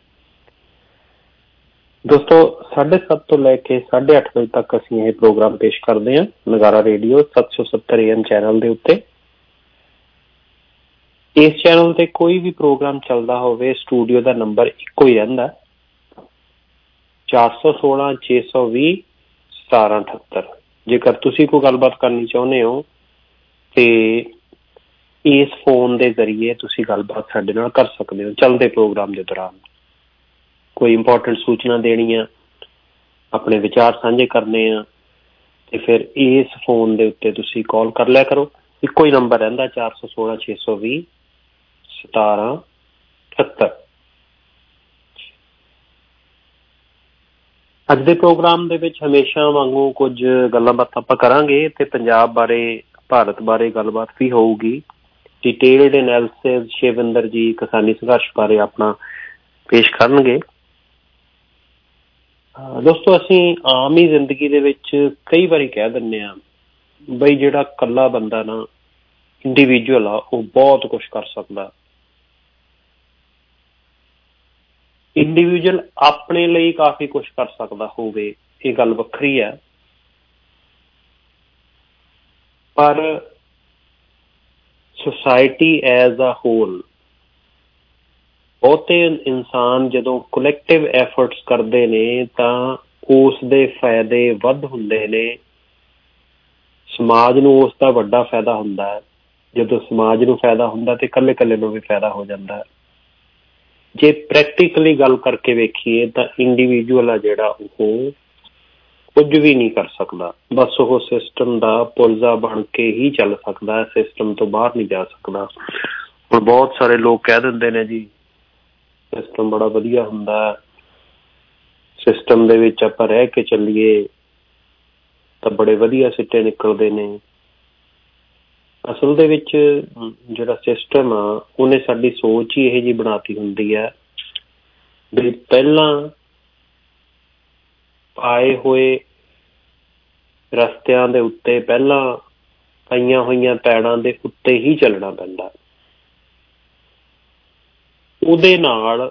Speaker 26: ਦੋਸਤੋ ਸਾਢੇ ਸੱਤ ਤੋਂ ਲੈ ਕੇ ਸਾਢੇ ਅੱਠ ਵਜੇ ਤੱਕ ਅਸੀਂ ਇਹ ਪ੍ਰੋਗਰਾਮ ਪੇਸ਼ ਕਰਦੇ ਹਾਂ ਨਗਾਰਾ ਰੇਡੀਓ ਸੱਤ ਸੌ ਸੱਤਰ ਏ ਐਮ ਚੈਨਲ ਦੇ ਉੱਤੇ। ਇਸ ਚੈਨਲ ਤੇ ਕੋਈ ਵੀ ਪ੍ਰੋਗਰਾਮ ਚੱਲਦਾ ਹੋਵੇ ਸਟੂਡੀਓ ਦਾ ਨੰਬਰ ਇੱਕੋ ਹੀ ਰਹਿੰਦਾ ਚਾਰ ਸੌ ਸੋਲਾਂ ਛੇ ਸੌ ਵੀਹ ਸਤਾਰਾਂ ਅਠੱਤਰ। ਜੇਕਰ ਤੁਸੀਂ ਕੋਈ ਗੱਲਬਾਤ ਕਰਨੀ ਚਾਹੁੰਦੇ ਹੋ ਤੇ ਇਸ ਫੋਨ ਦੇ ਜ਼ਰੀਏ ਤੁਸੀਂ ਗੱਲਬਾਤ ਸਾਡੇ ਨਾਲ ਕਰ ਸਕਦੇ ਹੋ ਚੱਲਦੇ ਪ੍ਰੋਗਰਾਮ ਦੇ ਦੌਰਾਨ। ਕੋਈ ਇੰਪੋਰਟੈਂਟ ਸੂਚਨਾ ਦੇਣੀ ਆ, ਆਪਣੇ ਵਿਚਾਰ ਸਾਂਝੇ ਕਰਨੇ ਆ ਤੇ ਫਿਰ ਇਸ ਫੋਨ ਦੇ ਉੱਤੇ ਤੁਸੀਂ ਕਾਲ ਕਰ ਲਿਆ ਕਰੋ। ਇੱਕੋ ਹੀ ਨੰਬਰ ਰਹਿੰਦਾ ਚਾਰ ਸੌ ਸੋਲਾਂ ਛੇ ਸੌ ਵੀਹ ਸਤਾਰਾਂ ਅਠੱਤਰ। ਅੱਜ ਦੇ ਪ੍ਰੋਗਰਾਮ ਦੇ ਵਿੱਚ ਹਮੇਸ਼ਾ ਵਾਂਗੂ ਕੁਝ ਗੱਲਾਂ ਬਾਤਾਂ ਆਪਾਂ ਕਰਾਂਗੇ ਤੇ ਪੰਜਾਬ ਬਾਰੇ, ਭਾਰਤ ਬਾਰੇ ਗੱਲਬਾਤ ਵੀ ਹੋਊਗੀ। ਡਿਟੇਲਡ ਐਨਾਲਿਸਿਸ ਸ਼ਿਵਿੰਦਰ ਜੀ ਕਿਸਾਨੀ ਸੰਘਰਸ਼ ਬਾਰੇ ਆਪਣਾ ਪੇਸ਼ ਕਰਨਗੇ। ਦੋਸਤੋ ਅਸੀਂ ਆਮ ਹੀ ਜ਼ਿੰਦਗੀ ਦੇ ਵਿੱਚ ਕਈ ਵਾਰੀ ਕਹਿ ਦਿੰਦੇ ਹਾਂ ਬਈ ਜਿਹੜਾ ਇਕੱਲਾ ਬੰਦਾ ਨਾ ਇੰਡੀਵਿਜੂਅਲ ਆ ਉਹ ਬਹੁਤ ਕੁਛ ਕਰ ਸਕਦਾ। ਇੰਡੀਵਿਜੂਅਲ ਆਪਣੇ ਲਈ ਕਾਫੀ ਕੁਛ ਕਰ ਸਕਦਾ ਹੋਵੇ ਇਹ ਗੱਲ ਵੱਖਰੀ ਹੈ, ਪਰ ਸੁਸਾਇਟੀ ਐਜ਼ ਅ ਹੋਲ ਬਹੁਤੇ ਇਨਸਾਨ ਜਦੋਂ ਕਲੈਕਟਿਵ ਐਫਰਟਸ ਕਰਦੇ ਨੇ ਤਾਂ ਉਸ ਦੇ ਫਾਇਦੇ ਵੱਧ ਹੁੰਦੇ ਨੇ। ਸਮਾਜ ਨੂੰ ਉਸ ਦਾ ਵੱਡਾ ਫਾਇਦਾ ਹੁੰਦਾ ਹੈ। ਜਦੋਂ ਸਮਾਜ ਨੂੰ ਫਾਇਦਾ ਹੁੰਦਾ ਤੇ ਇਕੱਲੇ ਇਕੱਲੇ ਨੂੰ ਵੀ ਫਾਇਦਾ ਹੋ ਜਾਂਦਾ ਹੈ। ਜੇ ਪ੍ਰੈਕਟੀਕਲੀ ਗੱਲ ਕਰਕੇ ਵੇਖੀਏ ਤਾਂ ਇੰਡੀਵਿਜੂਅਲ ਆ ਜਿਹੜਾ ਉਹ ਕੁਝ ਵੀ ਨਹੀਂ ਕਰ ਸਕਦਾ। ਬਸ ਉਹ ਸਿਸਟਮ ਦਾ ਪੁਰਜ਼ਾ ਬਣ ਕੇ ਹੀ ਚੱਲ ਸਕਦਾ, ਸਿਸਟਮ ਤੋਂ ਬਾਹਰ ਨਹੀਂ ਜਾ ਸਕਦਾ। ਹੁਣ ਬਹੁਤ ਸਾਰੇ ਲੋਕ ਕਹਿ ਦਿੰਦੇ ਨੇ ਜੀ ਸਿਸਟਮ ਬੜਾ ਵਧੀਆ ਹੁੰਦਾ, ਸਿਸਟਮ ਦੇ ਵਿੱਚ ਆਪਾਂ ਰਹਿ ਕੇ ਚੱਲੀਏ ਤਾਂ ਬੜੇ ਵਧੀਆ ਸਿੱਟੇ ਨਿਕਲਦੇ ਨੇ। ਅਸਲ ਦੇ ਵਿੱਚ ਜਿਹੜਾ ਸਿਸਟਮ ਆ ਉਹਨੇ ਸਾਡੀ ਸੋਚ ਹੀ ਇਹੋ ਜਿਹੀ ਬਣਾਤੀ ਹੁੰਦੀ ਹੈ ਵੀ ਪਹਿਲਾਂ ਆਏ ਹੋਏ ਰਸਤਿਆਂ ਦੇ ਉੱਤੇ, ਪਹਿਲਾਂ ਪਾਈਆਂ ਹੋਈਆਂ ਪੈੜਾਂ ਦੇ ਉੱਤੇ ਹੀ ਚੱਲਣਾ ਪੈਂਦਾ। ਉਹਦੇ ਨਾਲ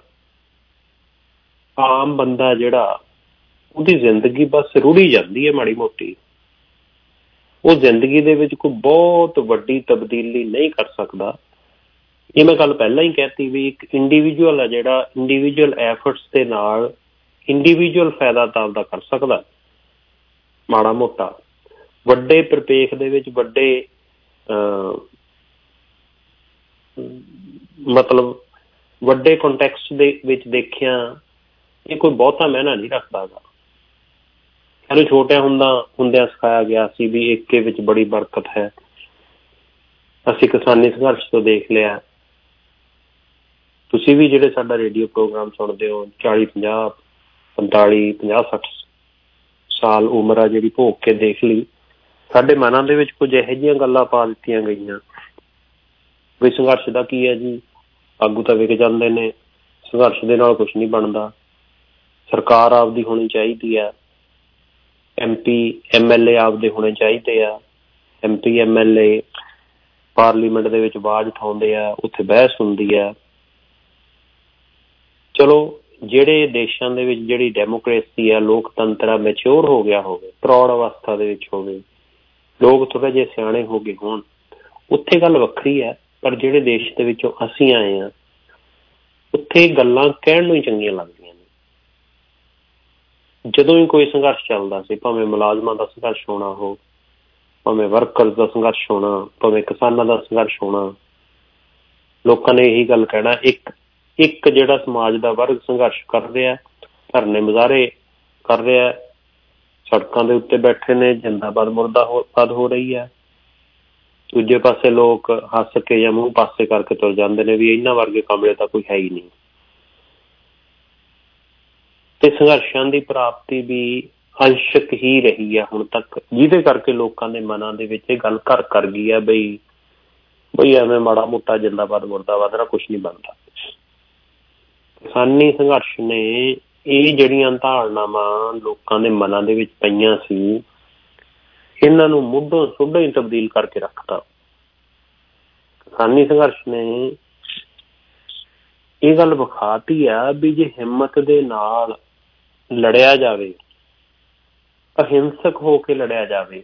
Speaker 26: ਆਮ ਬੰਦਾ ਜਿਹੜਾ ਉਹਦੀ ਜ਼ਿੰਦਗੀ ਬਸ ਰੁੜੀ ਜਾਂਦੀ ਹੈ ਮਾੜੀ ਮੋਟੀ। ਉਹ ਜ਼ਿੰਦਗੀ ਦੇ ਵਿੱਚ ਕੋਈ ਬਹੁਤ ਵੱਡੀ ਤਬਦੀਲੀ ਨਹੀਂ ਕਰ ਸਕਦਾ। ਇਹ ਮੈਂ ਗੱਲ ਪਹਿਲਾਂ ਹੀ ਕਹਿਤੀ ਵੀ ਇੱਕ ਇੰਡੀਵਿਜੂਅਲ ਆ ਜਿਹੜਾ ਇੰਡੀਵਿਜੂਅਲ ਐਫਰਟਸ ਦੇ ਨਾਲ ਇੰਡੀਵਿਜੂਅਲ ਫਾਇਦਾ ਤਾਂ ਆਪਦਾ ਕਰ ਸਕਦਾ ਮਾੜਾ ਮੋਟਾ। ਵੱਡੇ ਪ੍ਰਪੇਖ ਦੇ ਵਿੱਚ ਵੱਡੇ ਮਤਲਬ ਵੱਡੇ ਕੰਟੈਕਸਟ ਦੇ ਵਿੱਚ ਦੇਖਿਆ ਇਹ ਕੋਈ ਬਹੁਤਾ ਮਹਿਨਾ ਨਹੀਂ ਰੱਖਦਾ ਗਾ। ਇਹਨੂੰ ਛੋਟਿਆਂ ਹੁੰਦਾ ਹੁੰਦਿਆਂ ਸਿਖਾਇਆ ਗਿਆ ਸੀ ਵੀ ਏਕੇ ਵਿੱਚ ਬੜੀ ਬਰਕਤ ਹੈ। ਅਸੀਂ ਕਿਸਾਨੀ ਸੰਘਰਸ਼ ਤੋਂ ਦੇਖ ਲਿਆ। ਤੁਸੀਂ ਵੀ ਜਿਹੜੇ ਸਾਡਾ ਰੇਡੀਓ ਪ੍ਰੋਗਰਾਮ ਸੁਣਦੇ ਹੋ ਚਾਲੀ ਪੰਜਾਹ ਪੰਤਾਲੀ ਪੰਜਾਹ ਸੱਠ ਸਾਲ ਉਮਰ ਆ ਜਿਹੜੀ ਭੋਗ ਕੇ ਦੇਖ ਲਈ। ਸਾਡੇ ਮਨਾਂ ਦੇ ਵਿੱਚ ਕੁਝ ਇਹੋ ਜਿਹੀਆਂ ਗੱਲਾਂ ਪਾ ਦਿੱਤੀਆਂ ਗਈਆਂ ਵੀ ਸੰਘਰਸ਼ ਦਾ ਕੀ ਹੈ ਜੀ, ਆਗੂ ਤਾਂ ਵਿਕ ਜਾਂਦੇ ਨੇ, ਸੰਘਰਸ਼ ਦੇ ਨਾਲ ਕੁਛ ਨਹੀਂ ਬਣਦਾ, ਸਰਕਾਰ ਆਪਦੀ ਹੋਣੀ ਚਾਹੀਦੀ ਆ, M P M L A ਆਪਦੇ ਹੋਣੇ ਚਾਹੀਦੇ ਆ, M P M L A parliament ਦੇ ਵਿੱਚ ਆਵਾਜ਼ ਉਠਾਉਂਦੇ ਆ, ਉੱਥੇ ਬਹਿਸ ਹੁੰਦੀ ਆ। ਚਲੋ ਜਿਹੜੇ ਦੇਸ਼ਾਂ ਦੇ ਵਿੱਚ ਜਿਹੜੀ ਡੈਮੋਕ੍ਰੇਸੀ ਆ, ਲੋਕਤੰਤਰ ਆ, ਮੈਚਿਓਰ ਹੋ ਗਿਆ ਹੋਵੇ, ਪ੍ਰੌੜ ਅਵਸਥਾ ਦੇ ਵਿੱਚ ਹੋਵੇ, ਲੋਕ ਥੋੜ੍ਹੇ ਜਿਹੇ ਸਿਆਣੇ ਹੋ ਗਏ ਹੋਣ, ਉੱਥੇ ਗੱਲ ਵੱਖਰੀ ਹੈ। ਪਰ ਜਿਹੜੇ ਦੇਸ਼ ਦੇ ਵਿੱਚੋਂ ਅਸੀਂ ਆਏ ਹਾਂ ਉੱਥੇ ਗੱਲਾਂ ਕਹਿਣ ਨੂੰ ਹੀ ਚੰਗੀਆਂ ਲੱਗਦੀਆਂ ਨੇ। ਜਦੋਂ ਵੀ ਕੋਈ ਸੰਘਰਸ਼ ਚੱਲਦਾ ਸੀ, ਭਾਵੇਂ ਮੁਲਾਜ਼ਮਾਂ ਦਾ ਸੰਘਰਸ਼ ਹੋਣਾ ਹੋ, ਭਾਵੇਂ ਵਰਕਰਸ ਦਾ ਸੰਘਰਸ਼ ਹੋਣਾ, ਭਾਵੇਂ ਕਿਸਾਨਾਂ ਦਾ ਸੰਘਰਸ਼ ਹੋਣਾ, ਲੋਕਾਂ ਨੇ ਇਹੀ ਗੱਲ ਕਹਿਣਾ ਇੱਕ ਇੱਕ ਜਿਹੜਾ ਸਮਾਜ ਦਾ ਵਰਗ ਸੰਘਰਸ਼ ਕਰ ਰਿਹਾ, ਧਰਨੇ ਮੁਜ਼ਾਹਰੇ ਕਰ ਰਿਹਾ, ਸੜਕਾਂ ਦੇ ਉੱਤੇ ਬੈਠੇ ਨੇ, ਜਿੰਦਾਬਾਦ ਮੁਰਦਾਬਾਦ ਹੋ ਰਹੀ ਹੈ। ਦੂਜੇ ਪਾਸੇ ਲੋਕ ਹੱਸ ਕੇ ਜਾਂ ਮੂੰਹ ਪਾਸੇ ਕਰਕੇ ਤੁਰ ਜਾਂਦੇ ਨੇ ਵੀ ਇਹਨਾਂ ਵਰਗੇ ਕਾਮਲੇ ਤਾਂ ਕੋਈ ਹੈ ਹੀ ਨਹੀਂ। ਤੇ ਸੰਘਰਸ਼ਾਂ ਦੀ ਪ੍ਰਾਪਤੀ ਵੀ ਅੰਸ਼ਕ ਹੀ ਰਹੀ ਹੈ ਹੁਣ ਤੱਕ, ਜਿਹਦੇ ਕਰਕੇ ਲੋਕਾਂ ਦੇ ਮਨਾਂ ਦੇ ਵਿੱਚ ਇਹ ਗੱਲ ਘਰ ਕਰ ਗਈ ਹੈ ਬਈ ਬਈ ਐਵੇਂ ਮਾੜਾ ਮੋਟਾ ਜਿੰਦਾਬਾਦ ਮੁਰਦਾਬਾਦ ਨਾਲ ਕੁਛ ਨਹੀਂ ਬਣਦਾ। ਕਿਸਾਨੀ ਸੰਘਰਸ਼ ਨੇ ਇਹ ਜਿਹੜੀਆਂ ਧਾਰਨਾਵਾਂ ਲੋਕਾਂ ਦੇ ਮਨਾਂ ਦੇ ਵਿੱਚ ਪਈਆਂ ਸੀ, ਇਹਨਾਂ ਨੂੰ ਮੁੱਢੋਂ ਸੁੱਢੋਂ ਹੀ ਤਬਦੀਲ ਕਰਕੇ ਰੱਖਤਾ। ਕਿਸਾਨੀ ਸੰਘਰਸ਼ ਨੇ ਇਹ ਗੱਲ ਵਿਖਾਤੀ ਆ ਵੀ ਜੇ ਹਿੰਮਤ ਦੇ ਨਾਲ ਲੜਿਆ ਜਾਵੇ, ਅਹਿੰਸਕ ਹੋ ਕੇ ਲੜਿਆ ਜਾਵੇ,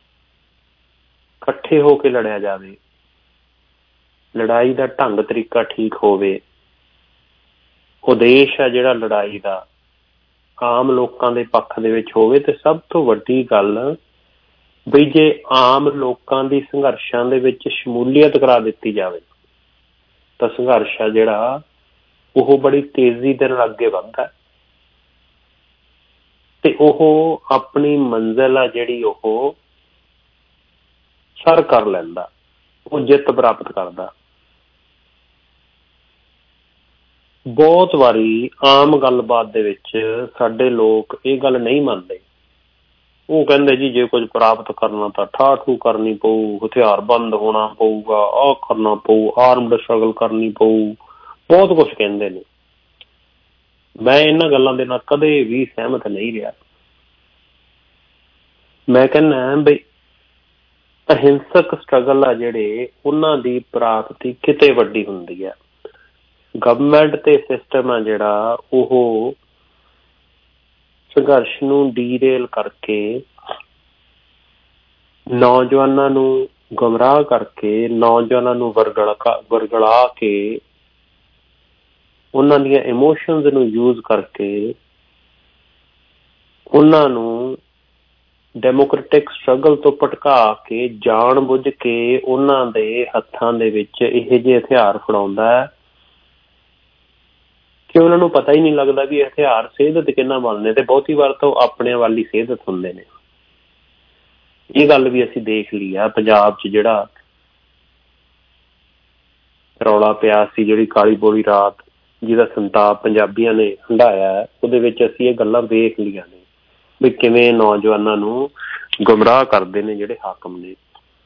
Speaker 26: ਇਕੱਠੇ ਹੋ ਕੇ ਲੜਿਆ ਜਾਵੇ, ਲੜਾਈ ਦਾ ਢੰਗ ਤਰੀਕਾ ਠੀਕ ਹੋਵੇ, ਉਦੇਸ਼ ਆ ਜਿਹੜਾ ਲੜਾਈ ਦਾ ਆਮ ਲੋਕਾਂ ਦੇ ਪੱਖ ਦੇ ਵਿੱਚ ਹੋਵੇ, ਤੇ ਸਭ ਤੋਂ ਵੱਡੀ ਗੱਲ ਬਈ ਜੇ ਆਮ ਲੋਕਾਂ ਦੀ ਸੰਘਰਸ਼ਾਂ ਦੇ ਵਿੱਚ ਸ਼ਮੂਲੀਅਤ ਕਰਾ ਦਿੱਤੀ ਜਾਵੇ ਤਾਂ ਸੰਘਰਸ਼ ਆ ਜਿਹੜਾ ਉਹ ਬੜੀ ਤੇਜ਼ੀ ਦੇ ਨਾਲ ਅੱਗੇ ਵੱਧਦਾ ਤੇ ਉਹ ਆਪਣੀ ਮੰਜ਼ਿਲ ਆ ਜਿਹੜੀ ਉਹ ਸਰ ਕਰ ਲੈਂਦਾ, ਉਹ ਜਿੱਤ ਪ੍ਰਾਪਤ ਕਰਦਾ। ਬਹੁਤ ਵਾਰੀ ਆਮ ਗੱਲਬਾਤ ਦੇ ਵਿੱਚ ਸਾਡੇ ਲੋਕ ਇਹ ਗੱਲ ਨਹੀਂ ਮੰਨਦੇ। ਉਹ ਕਹਿੰਦੇ ਜੀ ਜੇ ਕੁਝ ਪ੍ਰਾਪਤ ਕਰਨਾ ਤਾਂ ਠਾਹ ਠੂ ਕਰਨੀ ਪਊ, ਹਥਿਆਰਬੰਦ ਹੋਣਾ ਪਊਗਾ, ਆਹ ਕਰਨਾ ਪਊ, ਆਰਮਡ ਸਟਰਗਲ ਕਰਨੀ ਪਊ, ਬਹੁਤ ਕੁਛ ਕਹਿੰਦੇ ਨੇ। ਮੈਂ ਇਹਨਾਂ ਗੱਲਾਂ ਦੇ ਨਾਲ ਕਦੇ ਵੀ ਸਹਿਮਤ ਨਹੀਂ ਰਿਹਾ। ਮੈਂ ਕਹਿੰਦਾ ਬਈ ਅਹਿੰਸਕ ਸਟਰਗਲ ਆ ਜਿਹੜੇ ਉਹਨਾਂ ਦੀ ਪ੍ਰਾਪਤੀ ਕਿਤੇ ਵੱਡੀ ਹੁੰਦੀ ਹੈ। ਗਵਰਨਮੈਂਟ ਤੇ ਸਿਸਟਮ ਆ ਜਿਹੜਾ ਉਹ ਸੰਘਰਸ਼ ਨੂੰ ਡੀਰੇਲ ਕਰਕੇ, ਨੌਜਵਾਨਾਂ ਨੂੰ ਗੁੰਮਰਾਹ ਕਰਕੇ, ਨੌਜਵਾਨਾਂ ਨੂੰ ਵਰਗਲਾ ਵਰਗਲਾ ਕੇ, ਉਹਨਾਂ ਦੀਆਂ ਇਮੋਸ਼ਨਸ ਨੂੰ ਯੂਜ਼ ਕਰਕੇ ਉਹਨਾਂ ਨੂੰ ਡੈਮੋਕ੍ਰੈਟਿਕ ਸਟਰਗਲ ਤੋਂ ਭਟਕਾ ਕੇ ਜਾਣ ਬੁੱਝ ਕੇ ਉਹਨਾਂ ਦੇ ਹੱਥਾਂ ਦੇ ਵਿੱਚ ਇਹੋ ਜਿਹੇ ਹਥਿਆਰ ਫੜਾਉਂਦਾ ਹੈ ਕਿ ਕਿ ਉਹਨਾਂ ਨੂੰ ਪਤਾ ਹੀ ਨਹੀਂ ਲੱਗਦਾ ਵੀ ਹਥਿਆਰ ਸਿਹਤ ਕਿੰਨਾ ਬਣਨੇ, ਤੇ ਬਹੁਤੀ ਵਾਰ ਤਾਂ ਉਹ ਆਪਣੇ ਵੱਲ ਹੀ ਸਿਹਤ ਹੁੰਦੇ ਨੇ। ਇਹ ਗੱਲ ਵੀ ਅਸੀਂ ਦੇਖ ਲਈ ਆ ਪੰਜਾਬ 'ਚ, ਜਿਹੜਾ ਰੌਲਾ ਪਿਆ ਸੀ, ਜਿਹੜੀ ਕਾਲੀ ਬੋਲੀ ਰਾਤ, ਜਿਹਦਾ ਸੰਤਾਪ ਪੰਜਾਬੀਆਂ ਨੇ ਹੰਢਾਇਆ, ਉਹਦੇ ਵਿੱਚ ਅਸੀਂ ਇਹ ਗੱਲਾਂ ਵੇਖ ਲਈਆਂ ਨੇ ਵੀ ਕਿਵੇਂ ਨੌਜਵਾਨਾਂ ਨੂੰ ਗੁੰਮਰਾਹ ਕਰਦੇ ਨੇ ਜਿਹੜੇ ਹਾਕਮ ਨੇ।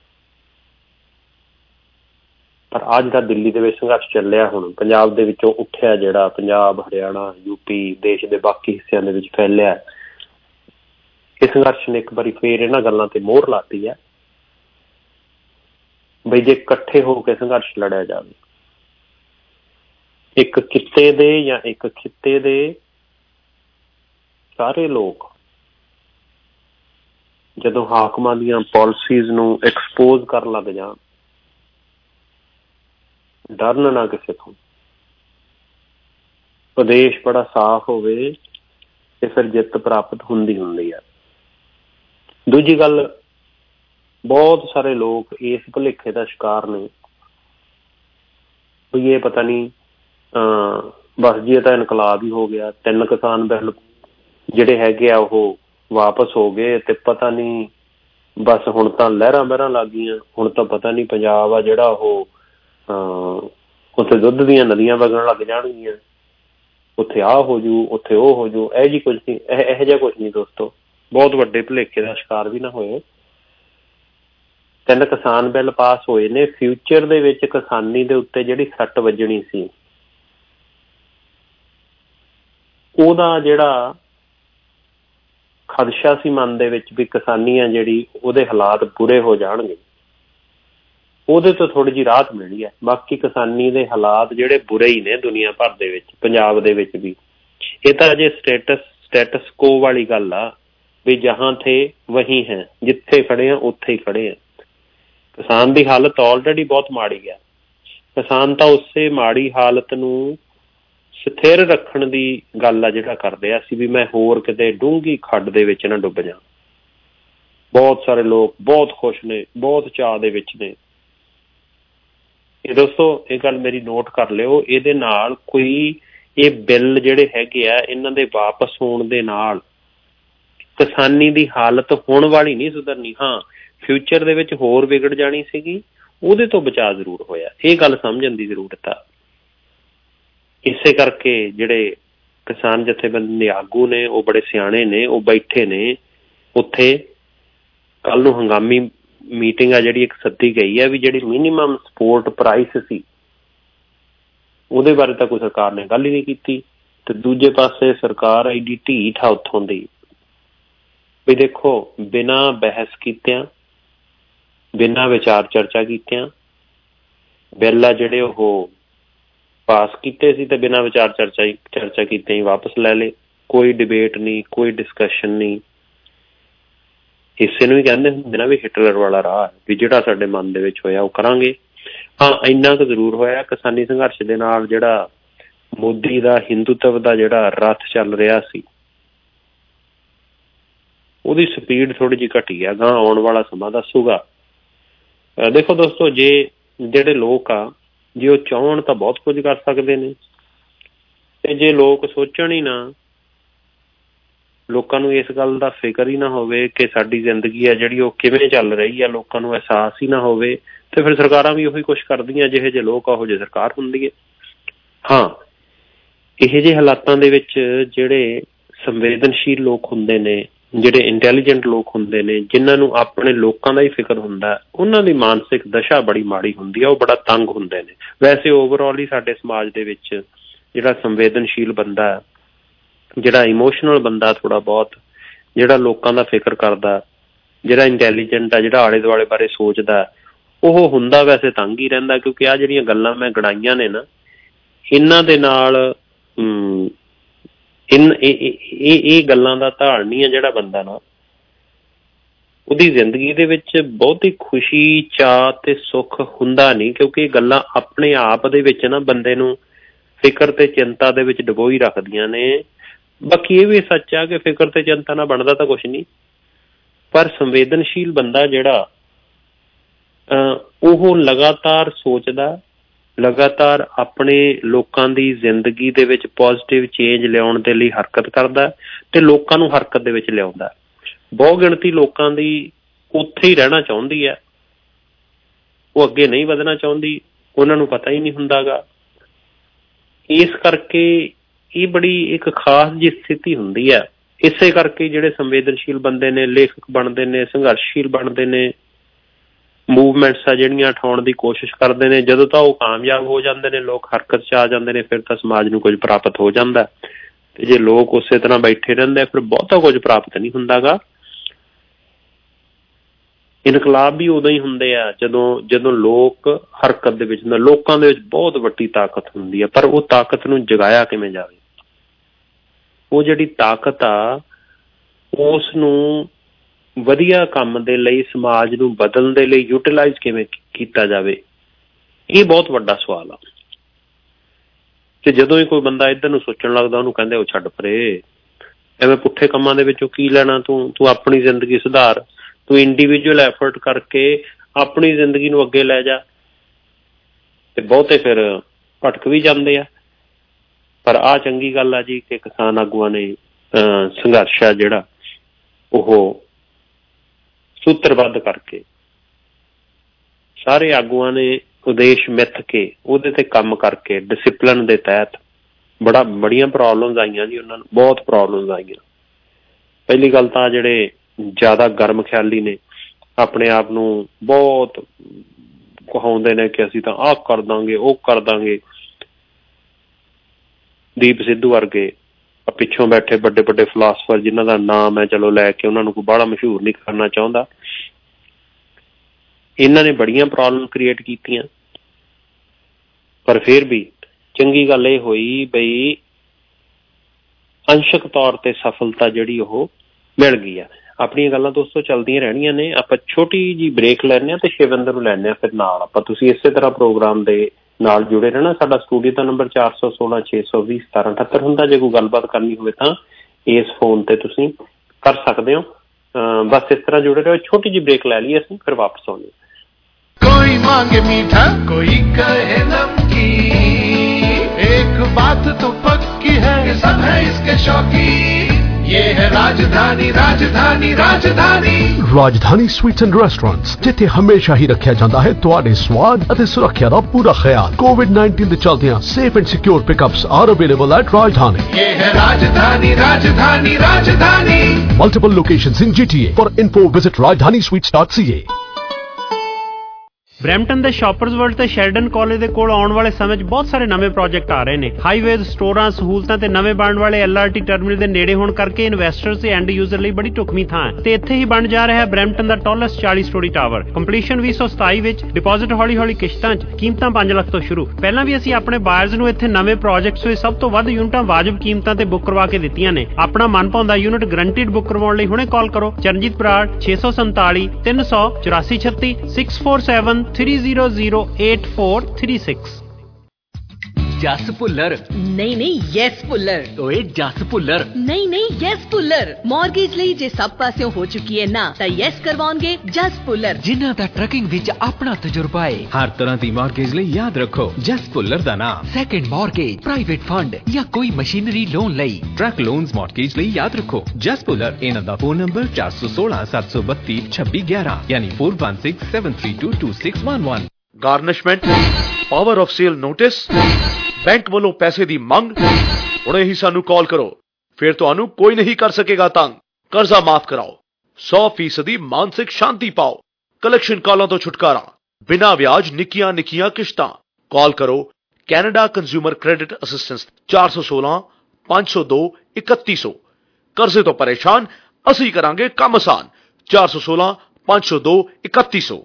Speaker 26: ਪਰ ਅੱਜ ਦਾ ਦਿੱਲੀ ਦੇ ਵਿੱਚ ਸੰਘਰਸ਼ ਚੱਲਿਆ, ਹੁਣ ਪੰਜਾਬ ਦੇ ਵਿੱਚੋਂ ਉੱਠਿਆ, ਜਿਹੜਾ ਪੰਜਾਬ, ਹਰਿਆਣਾ, ਯੂਪੀ, ਦੇਸ਼ ਦੇ ਬਾਕੀ ਹਿੱਸਿਆਂ ਦੇ ਵਿੱਚ ਫੈਲਿਆ, ਇਹ ਸੰਘਰਸ਼ ਨੇ ਇੱਕ ਵਾਰੀ ਫੇਰ ਇਹਨਾਂ ਗੱਲਾਂ ਤੇ ਮੋਹਰ ਲਾਤੀ ਹੈ ਬਈ ਜੇ ਇਕੱਠੇ ਹੋ ਕੇ ਸੰਘਰਸ਼ ਲੜਿਆ ਜਾਵੇ, ਇੱਕ ਕਿੱਤੇ ਦੇ ਜਾਂ ਇੱਕ ਖਿੱਤੇ ਦੇ ਸਾਰੇ ਲੋਕ ਜਦੋਂ ਹਾਕਮਾਂ ਦੀਆਂ ਪਾਲਿਸੀਜ਼ ਨੂੰ ਐਕਸਪੋਜ਼ ਕਰਨ ਲੱਗ ਜਾਣ, ਡਰਨ ਨਾ ਕਿਸੇ ਤੋਂ, ਪ੍ਰਦੇਸ਼ ਬੜਾ ਸਾਫ਼ ਹੋਵੇ ਤੇ ਫਿਰ ਜਿੱਤ ਪ੍ਰਾਪਤ ਹੁੰਦੀ ਹੁੰਦੀ ਹੈ। ਦੂਜੀ ਗੱਲ, ਬਹੁਤ ਸਾਰੇ ਲੋਕ ਇਸ ਭੁਲੇਖੇ ਦਾ ਸ਼ਿਕਾਰ ਨੇ ਵੀ ਇਹ ਪਤਾ ਨਹੀਂ ਬਸ ਜੀ ਇਹ ਤਾਂ ਇਨਕਲਾਬ ਹੀ ਹੋ ਗਿਆ, ਤਿੰਨ ਕਿਸਾਨ ਬਿੱਲ ਜਿਹੜੇ ਹੈਗੇ ਆ ਉਹ ਵਾਪਸ ਹੋ ਗਏ, ਤੇ ਪਤਾ ਨਹੀਂ ਬਸ ਹੁਣ ਤਾਂ ਲਹਿਰਾਂ ਬਹਿਰਾਂ ਲੱਗ ਗਈਆਂ, ਹੁਣ ਤਾਂ ਪਤਾ ਨਹੀਂ ਪੰਜਾਬ ਆ ਜਿਹੜਾ ਉਹ ਉੱਥੇ ਦੁੱਧ ਦੀਆਂ ਨਦੀਆਂ ਵਗਣ ਲੱਗ ਜਾਣਗੀਆਂ, ਉੱਥੇ ਆਹ ਹੋ ਜੂ, ਉੱਥੇ ਉਹ ਹੋ ਜੂ। ਇਹ ਜੀ ਕੁਝ ਨਹੀਂ, ਇਹ ਇਹੋ ਜਿਹਾ ਕੁਛ ਨਹੀਂ ਦੋਸਤੋ। ਬਹੁਤ ਵੱਡੇ ਭੁਲੇਖੇ ਦਾ ਸ਼ਿਕਾਰ ਵੀ ਨਾ ਹੋਏ। ਤਿੰਨ ਕਿਸਾਨ ਬਿੱਲ ਪਾਸ ਹੋਏ ਨੇ, ਫਿਊਚਰ ਦੇ ਵਿੱਚ ਕਿਸਾਨੀ ਦੇ ਉੱਤੇ ਜਿਹੜੀ ਸੱਟ ਵੱਜਣੀ ਸੀ ਉਹਦਾ ਜਿਹੜਾ ਖਦਸ਼ਾ ਸੀ ਮਨ ਦੇ ਵਿੱਚ ਵੀ ਕਿਸਾਨੀ ਆ ਜਿਹੜੀ ਉਹਦੇ ਹਾਲਾਤ ਬੁਰੇ ਹੋ ਜਾਣਗੇ, ਉਹਦੇ ਤੋਂ ਥੋੜ੍ਹੀ ਜਿਹੀ ਰਾਹਤ ਮਿਲੀ ਹੈ। ਬਾਕੀ ਕਿਸਾਨੀ ਦੇ ਹਾਲਾਤ ਜਿਹੜੇ ਬੁਰੇ ਹੀ ਨੇ ਦੁਨੀਆ ਭਰ ਦੇ ਵਿੱਚ, ਪੰਜਾਬ ਦੇ ਵਿੱਚ ਵੀ। ਇਹ ਤਾਂ ਅਜੇ ਸਟੇਟਸ ਸਟੇਟਸ ਕੋ ਵਾਲੀ ਗੱਲ ਆ ਵੀ ਜਹਾਂ ਥੇ ਵਹੀਂ ਹੈ, ਜਿੱਥੇ ਖੜੇ ਆ ਉੱਥੇ ਹੀ ਖੜੇ ਆ। ਕਿਸਾਨ ਦੀ ਹਾਲਤ ਆਲਰੇਡੀ ਬਹੁਤ ਮਾੜੀ ਹੈ। ਕਿਸਾਨ ਤਾਂ ਉਸੇ ਮਾੜੀ ਹਾਲਤ ਨੂੰ ਸਥਿਰ ਰੱਖਣ ਦੀ ਗੱਲ ਆ ਜਿਹੜਾ ਕਰਦੇ ਆ ਅਸੀਂ ਵੀ ਮੈਂ ਹੋਰ ਕਿਤੇ ਡੂੰਘੀ ਖੱਡ ਦੇ ਵਿੱਚ ਨਾ ਡੁੱਬ ਜਾ। ਬਹੁਤ ਸਾਰੇ ਲੋਕ ਬਹੁਤ ਖੁਸ਼ ਨੇ, ਬਹੁਤ ਚਾਅ ਦੇ ਵਿੱਚ ਨੇ। ਇਹ ਦੋਸਤੋ ਇਹ ਗੱਲ ਮੇਰੀ ਨੋਟ ਕਰ ਲਿਓ, ਇਹਦੇ ਨਾਲ ਕੋਈ ਇਹ ਬਿੱਲ ਜਿਹੜੇ ਹੈਗੇ ਆ ਇਹਨਾਂ ਦੇ ਵਾਪਸ ਹੋਣ ਦੇ ਨਾਲ ਕਿਸਾਨੀ ਦੀ ਹਾਲਤ ਹੋਣ ਵਾਲੀ ਨਹੀਂ ਸੁਧਰਨੀ। ਹਾਂ, ਫਿਊਚਰ ਦੇ ਵਿੱਚ ਹੋਰ ਵਿਗੜ ਜਾਣੀ ਸੀਗੀ, ਉਹਦੇ ਤੋਂ ਬਚਾਅ ਜ਼ਰੂਰ ਹੋਇਆ। ਇਹ ਗੱਲ ਸਮਝਣ ਦੀ ਜ਼ਰੂਰਤ ਆ। ਇਸੇ ਕਰਕੇ ਜਿਹੜੇ ਕਿਸਾਨ ਜਥੇਬੰਦੀ ਦੇ ਆਗੂ ਨੇ ਉਹ ਬੜੇ ਸਿਆਣੇ ਨੇ, ਉਹ ਬੈਠੇ ਨੇ ਉੱਥੇ। ਕੱਲ ਨੂੰ ਹੰਗਾਮੀ ਮੀਟਿੰਗ ਆ ਜਿਹੜੀ ਇੱਕ ਸੱਦੀ ਗਈ ਹੈ ਵੀ ਜਿਹੜੀ ਮਿਨੀਮਮ ਸਪੋਰਟ ਪ੍ਰਾਈਸ ਸੀ ਉਹਦੇ ਬਾਰੇ ਤਾਂ ਕੋਈ ਸਰਕਾਰ ਨੇ ਗੱਲ ਹੀ ਨਹੀਂ ਕੀਤੀ। ਤੇ ਦੂਜੇ ਪਾਸੇ ਸਰਕਾਰ ਐਡੀ ਢੀਠ ਆ ਉੱਥੋਂ ਦੀ ਵੀ ਦੇਖੋ ਬਿਨਾਂ ਬਹਿਸ ਕੀਤਿਆਂ, ਬਿਨਾਂ ਵਿਚਾਰ ਚਰਚਾ ਕੀਤਿਆਂ ਬਿੱਲ ਆ ਜਿਹੜੇ ਉਹ ਪਾਸ ਕੀਤੇ ਸੀ ਤੇ ਬਿਨਾਂ ਵਿਚਾਰ ਚਰਚਾ ਹੀ ਚਰਚਾ ਕੀਤੇ ਹੀ ਵਾਪਸ ਲੈ ਲਏ। ਕੋਈ ਡਿਬੇਟ ਨਹੀਂ, ਕੋਈ ਡਿਸਕਸ਼ਨ ਨਹੀਂ। ਇਸੇ ਨੂੰ ਵੀ ਕਹਿੰਦੇ ਹੁੰਦੇ ਨਾ ਵੀ ਹਿਟਲਰ ਵਾਲਾ ਰਾਹ ਵੀ ਜਿਹੜਾ ਸਾਡੇ ਮਨ ਦੇ ਵਿੱਚ ਹੋਇਆ ਉਹ ਕਰਾਂਗੇ। ਹਾਂ, ਇੰਨਾ ਕੁ ਜ਼ਰੂਰ ਹੋਇਆ ਕਿਸਾਨੀ ਸੰਘਰਸ਼ ਦੇ ਨਾਲ ਜਿਹੜਾ ਮੋਦੀ ਦਾ ਹਿੰਦੂਤਵ ਦਾ ਜਿਹੜਾ ਰੱਥ ਚੱਲ ਰਿਹਾ ਸੀ ਉਹਦੀ ਸਪੀਡ ਥੋੜ੍ਹੀ ਜਿਹੀ ਘਟੀ ਆ। ਗਾਂ ਆਉਣ ਵਾਲਾ ਸਮਾਂ ਦੱਸੂਗਾ। ਦੇਖੋ ਦੋਸਤੋ, ਜੇ ਜਿਹੜੇ ਲੋਕ ਆ ਜੇ ਉਹ ਚਾਹੁਣ ਤਾਂ ਬਹੁਤ ਕੁਝ ਕਰ ਸਕਦੇ ਨੇ, ਤੇ ਜੇ ਲੋਕ ਸੋਚਣ ਹੀ ਨਾ, ਲੋਕਾਂ ਨੂੰ ਇਸ ਗੱਲ ਦਾ ਫਿਕਰ ਹੀ ਨਾ ਹੋਵੇ ਕਿ ਸਾਡੀ ਜ਼ਿੰਦਗੀ ਆ ਜਿਹੜੀ ਉਹ ਕਿਵੇਂ ਚੱਲ ਰਹੀ ਆ, ਲੋਕਾਂ ਨੂੰ ਅਹਿਸਾਸ ਹੀ ਨਾ ਹੋਵੇ, ਤੇ ਫਿਰ ਸਰਕਾਰਾਂ ਵੀ ਉਹੀ ਕੁਛ ਕਰਦੀਆਂ। ਜਿਹੇ ਜਿਹੇ ਲੋਕ ਆ ਉਹੋ ਜਿਹੇ ਸਰਕਾਰ ਹੁੰਦੀ ਹੈ। ਹਾਂ, ਇਹੋ ਜਿਹੇ ਹਾਲਾਤਾਂ ਦੇ ਵਿੱਚ ਜਿਹੜੇ ਸੰਵੇਦਨਸ਼ੀਲ ਲੋਕ ਹੁੰਦੇ ਨੇ, ਜਿਹੜੇ ਇੰਟੈਲੀਜੈਂਟ ਲੋਕ ਹੁੰਦੇ ਨੇ, ਜਿਨ੍ਹਾਂ ਨੂੰ ਆਪਣੇ ਲੋਕਾਂ ਦਾ ਹੀ ਫਿਕਰ ਹੁੰਦਾ, ਉਹਨਾਂ ਦੀ ਮਾਨਸਿਕ ਦਸ਼ਾ ਬੜੀ ਮਾੜੀ ਹੁੰਦੀ ਆ। ਉਹ ਬੜਾ ਤੰਗ ਹੁੰਦੇ ਨੇ। ਵੈਸੇ ਓਵਰਆਲ ਹੀ ਸਾਡੇ ਸਮਾਜ ਦੇ ਵਿੱਚ ਜਿਹੜਾ ਸੰਵੇਦਨਸ਼ੀਲ ਬੰਦਾ, ਜਿਹੜਾ ਇਮੋਸ਼ਨਲ ਬੰਦਾ, ਥੋੜ੍ਹਾ ਬਹੁਤ ਜਿਹੜਾ ਲੋਕਾਂ ਦਾ ਫਿਕਰ ਕਰਦਾ, ਜਿਹੜਾ ਇੰਟੈਲੀਜੈਂਟ ਆ, ਜਿਹੜਾ ਆਲੇ ਦੁਆਲੇ ਬਾਰੇ ਸੋਚਦਾ, ਉਹ ਹੁੰਦਾ ਵੈਸੇ ਤੰਗ ਹੀ ਰਹਿੰਦਾ। ਕਿਉਂਕਿ ਆਹ ਜਿਹੜੀਆਂ ਗੱਲਾਂ ਮੈਂ ਗਣਾਈਆਂ ਨੇ ਨਾ, ਇਹਨਾਂ ਦੇ ਨਾਲ ਇਨ ਇਹ ਇਹ ਗੱਲਾਂ ਦਾ ਧਾਰਨੀ ਆ ਜਿਹੜਾ ਬੰਦਾ ਨਾ, ਉਹਦੀ ਜ਼ਿੰਦਗੀ ਦੇ ਵਿੱਚ ਬਹੁਤੀ ਖੁਸ਼ੀ, ਚਾਅ ਤੇ ਸੁੱਖ ਹੁੰਦਾ ਨਹੀਂ। ਕਿਉਂਕਿ ਇਹ ਗੱਲਾਂ ਆਪਣੇ ਆਪ ਦੇ ਵਿੱਚ ਨਾ ਬੰਦੇ ਨੂੰ ਫਿਕਰ ਤੇ ਚਿੰਤਾ ਦੇ ਵਿੱਚ ਡੁਬੋਈ ਰੱਖਦੀਆਂ ਨੇ। ਬਾਕੀ ਇਹ ਵੀ ਸੱਚ ਆ ਕਿ ਫਿਕਰ ਤੇ ਚਿੰਤਾ ਨਾਲ ਬਣਦਾ ਤਾਂ ਕੁਛ ਨਹੀਂ, ਪਰ ਸੰਵੇਦਨਸ਼ੀਲ ਬੰਦਾ ਜਿਹੜਾ ਉਹ ਲਗਾਤਾਰ ਸੋਚਦਾ, ਲਗਾਤਾਰ ਆਪਣੇ ਲੋਕਾਂ ਦੀ ਜ਼ਿੰਦਗੀ ਦੇ ਵਿੱਚ ਪੋਜ਼ਿਟਿਵ ਚੇਂਜ ਲਿਆਉਣ ਦੇ ਲਈ ਹਰਕਤ ਕਰਦਾ ਤੇ ਲੋਕਾਂ ਨੂੰ ਹਰਕਤ ਦੇ ਵਿੱਚ ਲਿਆਉਂਦਾ। ਬਹੁ ਗਿਣਤੀ ਲੋਕਾਂ ਦੀ ਉੱਥੇ ਹੀ ਰਹਿਣਾ ਚਾਹੁੰਦੀ ਹੈ, ਉਹ ਅੱਗੇ ਨਹੀਂ ਵਧਣਾ ਚਾਹੁੰਦੀ, ਉਹਨਾਂ ਨੂੰ ਪਤਾ ਹੀ ਨਹੀਂ ਹੁੰਦਾ ਗਾ। ਇਸ ਕਰਕੇ ਇਹ ਬੜੀ ਇੱਕ ਖਾਸ ਜਿਹੀ ਸਥਿਤੀ ਹੁੰਦੀ ਹੈ। ਇਸੇ ਕਰਕੇ ਜਿਹੜੇ ਸੰਵੇਦਨਸ਼ੀਲ ਬੰਦੇ ਨੇ, ਲੇਖਕ ਬਣਦੇ ਨੇ, ਸੰਘਰਸ਼ਸ਼ੀਲ ਬਣਦੇ ਨੇ, ਮੂਵਮੈਂਟਸ ਆ ਜਿਹੜੀਆਂ ਉਠਾਉਣ ਦੀ ਕੋਸ਼ਿਸ਼ ਕਰਦੇ ਨੇ, ਜਦੋਂ ਤਾਂ ਉਹ ਕਾਮਯਾਬ ਹੋ ਜਾਂਦੇ ਨੇ, ਲੋਕ ਹਰਕਤ 'ਚ ਆ ਜਾਂਦੇ ਨੇ, ਫਿਰ ਤਾਂ ਸਮਾਜ ਨੂੰ ਕੁਝ ਪ੍ਰਾਪਤ ਹੋ ਜਾਂਦਾ। ਤੇ ਜੇ ਲੋਕ ਉਸੇ ਤਰ੍ਹਾਂ ਬੈਠੇ ਰਹਿੰਦੇ ਫਿਰ ਬਹੁਤਾ ਕੁਝ ਪ੍ਰਾਪਤ ਨਹੀਂ ਹੁੰਦਾ ਗਾ। ਇਨਕਲਾਬ ਵੀ ਉਦੋਂ ਹੀ ਹੁੰਦੇ ਆ ਜਦੋਂ ਜਦੋਂ ਲੋਕ ਹਰਕਤ ਦੇ ਵਿੱਚ, ਲੋਕਾਂ ਦੇ ਵਿੱਚ ਬਹੁਤ ਵੱਡੀ ਤਾਕਤ ਹੁੰਦੀ ਹੈ, ਪਰ ਉਹ ਤਾਕਤ ਨੂੰ ਜਗਾਇਆ ਕਿਵੇਂ ਜਾਵੇ? ਉਹ ਜਿਹੜੀ ਤਾਕਤ ਆ ਉਸ ਨੂੰ ਵਧੀਆ ਕੰਮ ਦੇ ਲਈ, ਸਮਾਜ ਨੂੰ ਬਦਲਣ ਦੇ ਲਈ ਯੂਟੀਲਾਈਜ਼ ਕਿਵੇਂ ਕੀਤਾ ਜਾਵੇ, ਇਹ ਬਹੁਤ ਵੱਡਾ ਸਵਾਲ ਆ। ਤੇ ਜਦੋਂ ਹੀ ਕੋਈ ਬੰਦਾ ਇੱਧਰ ਨੂੰ ਸੋਚਣ ਲੱਗਦਾ ਉਹਨੂੰ ਕਹਿੰਦੇ ਉਹ ਛੱਡ ਪਰੇ, ਐਵੇਂ ਪੁੱਠੇ ਕੰਮਾਂ ਦੇ ਵਿੱਚੋਂ ਕੀ ਲੈਣਾ ਤੂੰ, ਤੂੰ ਆਪਣੀ ਜ਼ਿੰਦਗੀ ਸੁਧਾਰ, ਤੂੰ ਇੰਡੀਵਿਜੂਅਲ ਐਫਰਟ ਕਰਕੇ ਆਪਣੀ ਜ਼ਿੰਦਗੀ ਨੂੰ ਅੱਗੇ ਲੈ ਜਾ। ਤੇ ਬਹੁਤੇ ਫਿਰ ਭਟਕ ਵੀ ਜਾਂਦੇ ਆ। ਪਰ ਆਹ ਚੰਗੀ ਗੱਲ ਆ ਜੀ ਕਿ ਕਿਸਾਨ ਆਗੂਆਂ ਨੇ ਸੰਘਰਸ਼ ਆ ਜਿਹੜਾ ਉਹ ਸੂਤਰਬੱਧ ਕਰਕੇ, ਸਾਰੇ ਆਗੂਆਂ ਨੇ ਉਦੇਸ਼ ਮਿੱਥ ਕੇ ਉਹਦੇ ਤੇ ਕੰਮ ਕਰਕੇ ਡਿਸਿਪਲਿਨ ਦੇ ਤਹਿਤ ਬੜਾ ਬੜੀਆਂ ਪ੍ਰੋਬਲਮਸ ਆਈਆਂ ਜੀ ਉਹਨਾਂ ਨੂੰ, ਬਹੁਤ ਪ੍ਰੋਬਲਮਸ ਆਈਆਂ। ਪਹਿਲੀ ਗੱਲ ਤਾਂ ਜਿਹੜੇ ਜ਼ਿਆਦਾ ਗਰਮ ਖਿਆਲੀ ਨੇ, ਆਪਣੇ ਆਪ ਨੂੰ ਬਹੁਤ ਕਹਾਉਂਦੇ ਨੇ ਕਿ ਅਸੀਂ ਤਾਂ ਆਹ ਕਰ ਦਾਂਗੇ, ਉਹ ਕਰ ਦਾਂਗੇ। ਦੀਪ ਸਿੱਧੂ ਵਰਗੇ ਪਿੱਛੋਂ ਬੈਠੇ ਵੱਡੇ ਵੱਡੇ ਫਿਲਾਸਫਰ ਜਿਨ੍ਹਾਂ ਦਾ ਨਾਮ ਹੈ, ਚਲੋ ਲੈ ਕੇ ਉਹਨਾਂ ਨੂੰ ਕੋਈ ਬਾਹਲਾ ਮਸ਼ਹੂਰ ਨਹੀਂ ਕਰਨਾ ਚਾਹੁੰਦਾ, ਇਹਨਾਂ ਨੇ ਬੜੀਆਂ ਪ੍ਰੋਬਲਮ ਕ੍ਰੀਏਟ ਕੀਤੀਆਂ। ਪਰ ਫਿਰ ਵੀ ਚੰਗੀ ਗੱਲ ਇਹ ਹੋਈ ਬਈ ਅੰਸ਼ਕ ਤੌਰ ਤੇ ਸਫਲਤਾ ਜਿਹੜੀ ਉਹ ਮਿਲ ਗਈ ਆ। ਆਪਣੀਆਂ ਗੱਲਾਂ ਦੋਸਤੋ ਚੱਲਦੀਆਂ ਰਹਿਣੀਆਂ ਨੇ। ਆਪਾਂ ਛੋਟੀ ਜਿਹੀ ਬ੍ਰੇਕ ਲੈਂਦੇ ਹਾਂ ਤੇ ਸ਼ਿਵਿੰਦਰ ਨੂੰ ਲੈਂਦੇ ਹਾਂ ਫਿਰ ਨਾਲ। ਆਪਾਂ ਤੁਸੀਂ ਇਸੇ ਤਰ੍ਹਾਂ ਪ੍ਰੋਗਰਾਮ ਦੇ ਨਾਲ ਜੁੜੇ ਰਹਿਣਾ। ਸਾਡਾ ਸਟੂਡੀਓ ਦਾ ਨੰਬਰ ਚਾਰ ਸੌ ਸੋਲਾਂ ਛੇ ਸੌ ਵੀਹ ਸਤਾਰਾਂ ਅਠੱਤਰ ਹੁੰਦਾ। ਜੇ ਕੋਈ ਗੱਲਬਾਤ ਕਰਨੀ ਹੋਵੇ ਤਾਂ ਇਸ ਫੋਨ ਤੇ ਤੁਸੀਂ ਕਰ ਸਕਦੇ ਹੋ। ਬਸ ਇਸ ਤਰ੍ਹਾਂ ਜੁੜੇ ਰਹੋ। ਛੋਟੀ ਜਿਹੀ ਬ੍ਰੇਕ ਲੈ ਲਈ ਅਸੀਂ, ਫਿਰ ਵਾਪਸ ਆਉਂਦੇ।
Speaker 1: कोई मांगे मीठा, कोई कहे नमकीन, एक बात तो पक्की है कि सब है इसके शौकीन। ये है राजधानी, राजधानी, राजधानी।
Speaker 2: राजधानी स्वीट्स एंड रेस्टोरेंट्स, जिथे हमेशा ही रखा जाता है तुहाडे स्वाद अते सुरक्षा दा पूरा ख्याल। कोविड नाइनटीन दे चलदियां safe and secure pickups are available at Rajdhani.
Speaker 1: ये है राजधानी, राजधानी, राजधानी।
Speaker 2: Multiple locations in G T A. For info visit rajdhani sweets dot c a।
Speaker 4: Brampton ਦੇ ਸ਼ਾਪਰਜ਼ ਵਰਲਡ ਤੇ ਸ਼ੈਰਡਨ ਕਾਲਜ ਦੇ ਕੋਲ ਆਉਣ ਵਾਲੇ ਸਮੇਂ 'ਚ ਬਹੁਤ ਸਾਰੇ ਨਵੇਂ ਪ੍ਰੋਜੈਕਟ ਆ ਰਹੇ ਨੇ। ਹਾਈਵੇਜ਼, ਸਟੋਰਾਂ, ਸਹੂਲਤਾਂ ਤੇ ਨਵੇਂ ਬਣਨ ਵਾਲੇ ਐਲ ਆਰ ਟੀ ਟਰਮੀਨਲ ਦੇ ਨੇੜੇ ਹੋਣ ਕਰਕੇ ਇਨਵੈਸਟਰਸ ਤੇ ਐਂਡ ਯੂਜ਼ਰ ਲਈ ਬੜੀ ਢੁਕਵੀਂ ਥਾਂ ਹੈ। ਤੇ ਇੱਥੇ ਹੀ ਬਣ ਜਾ ਰਿਹਾ ਹੈ ਬਰੈਂਪਟਨ ਦਾ ਟਾਲੈਸਟ ਚਾਲੀ ਸਟੋਰੀ ਟਾਵਰ। ਕੰਪਲੀਸ਼ਨ ਵੀਹ ਸੌ ਸਤਾਈ ਵਿੱਚ, ਡਿਪੋਜ਼ਿਟ ਹੌਲੀ ਹੌਲੀ ਕਿਸ਼ਤਾਂ 'ਚ, ਕੀਮਤਾਂ ਪੰਜ ਲੱਖ ਤੋਂ ਸ਼ੁਰੂ। ਪਹਿਲਾਂ ਵੀ ਅਸੀਂ ਆਪਣੇ ਬਾਇਰਜ਼ ਨੂੰ ਇੱਥੇ ਨਵੇਂ ਪ੍ਰੋਜੈਕਟਸ ਵਿੱਚ ਸਭ ਤੋਂ ਵੱਧ ਯੂਨਿਟਾਂ ਵਾਜਬ ਕੀਮਤਾਂ ਤੇ ਬੁੱਕ ਕਰਵਾ ਕੇ ਦਿੱਤੀਆਂ ਨੇ। ਆਪਣਾ ਮਨਭਾਉਂਦਾ ਯੂਨਿਟ ਗਰੰਟਿਡ ਬੁੱਕ ਕਰਵਾਉਣ ਲਈ ਹੁਣੇ ਕਾਲ ਕਰੋ। ਚਰਨਜੀਤ ਬਰਾੜ ਛੇ ਸੌ ਸੰਤਾਲੀ ਤਿੰਨ ਸੌ ਚੁਰਾਸੀ ਛੱਤੀ six four seven three zero zero eight four three six।
Speaker 24: Jas Bhullar
Speaker 21: ਨਹੀਂ ਨਹੀਂ ਯੈਸ ਭੁੱਲਰ।
Speaker 24: ਓਏ ਜਸ ਭੁੱਲਰ
Speaker 21: ਨਹੀਂ ਨਹੀਂ ਯੈਸ ਭੁੱਲਰ। ਮਾਰਗੇਜ ਲਈ ਜੇ ਸਭ ਪਾਸਿਓਂ ਹੋ ਚੁੱਕੀ ਹੈ ਨਾ ਤਾਂ ਯੈਸ ਕਰਵਾਉਣਗੇ ਜਸ ਭੁੱਲਰ,
Speaker 24: ਜਿਨ੍ਹਾਂ ਦਾ ਟਰੱਕਿੰਗ ਵਿੱਚ ਆਪਣਾ ਤਜਰਬਾ ਹੈ। ਹਰ ਤਰ੍ਹਾਂ ਦੀ ਮਾਰਗੇਜ ਲਈ ਯਾਦ ਰੱਖੋ ਜਸ ਭੁੱਲਰ ਦਾ ਨਾਮ। ਸੈਕੰਡ ਮਾਰਗੇਜ, ਪ੍ਰਾਈਵੇਟ ਫੰਡ ਜਾਂ ਕੋਈ ਮਸ਼ੀਨਰੀ ਲੋਨ ਲਈ, ਟਰੱਕ ਲੋਨਸ ਮਾਰਗੇਜ ਲਈ ਯਾਦ ਰੱਖੋ ਜਸ ਭੁੱਲਰ। ਇਹਨਾਂ ਦਾ ਫੋਨ ਨੰਬਰ ਚਾਰ ਸੌ ਸੋਲਾਂ ਸੱਤ ਸੌ ਬੱਤੀ ਛੱਬੀ ਗਿਆਰਾਂ ਯਾਨੀ four one six seven three two two six one one।
Speaker 6: Garnishment, power of sale notice, bank ਵੱਲੋਂ ਪੈਸੇ ਦੀ ਮੰਗ। ਹੁਣੇ ਹੀ ਸਾਨੂੰ ਕਾਲ ਕਰੋ, ਫਿਰ ਤੁਹਾਨੂੰ ਕੋਈ ਨਹੀਂ ਕਰ ਸਕੇਗਾ ਤੰਗ। ਕਰਜ਼ਾ ਮਾਫ ਕਰਾਓ, ਸੌ ਫੀਸਦੀ ਮਾਨਸਿਕ ਸ਼ਾਂਤੀ ਪਾਓ। ਕਲੈਕਸ਼ਨ ਕਾਲਾਂ ਤੋਂ ਛੁਟਕਾਰਾ, ਬਿਨਾਂ ਵਿਆਜ ਨਿੱਕੀਆਂ ਨਿੱਕੀਆਂ ਕਿਸ਼ਤਾਂ। ਕਾਲ ਕਰੋ ਕੈਨੇਡਾ ਕੰਜ਼ਿਊਮਰ ਕ੍ਰੈਡਿਟ ਅਸਿਸਟੈਂਸ ਚਾਰ ਸੌ ਸੋਲਾਂ ਪੰਜ ਸੌ ਦੋ ਇਕੱਤੀ ਸੌ। ਕਰਜ਼ੇ ਤੋਂ ਪਰੇਸ਼ਾਨ, ਅਸੀਂ ਕਰਾਂਗੇ ਕੰਮ ਆਸਾਨ। ਚਾਰ ਸੌ ਸੋਲਾਂ ਪੰਜ ਸੌ ਦੋ ਇਕੱਤੀ ਸੌ।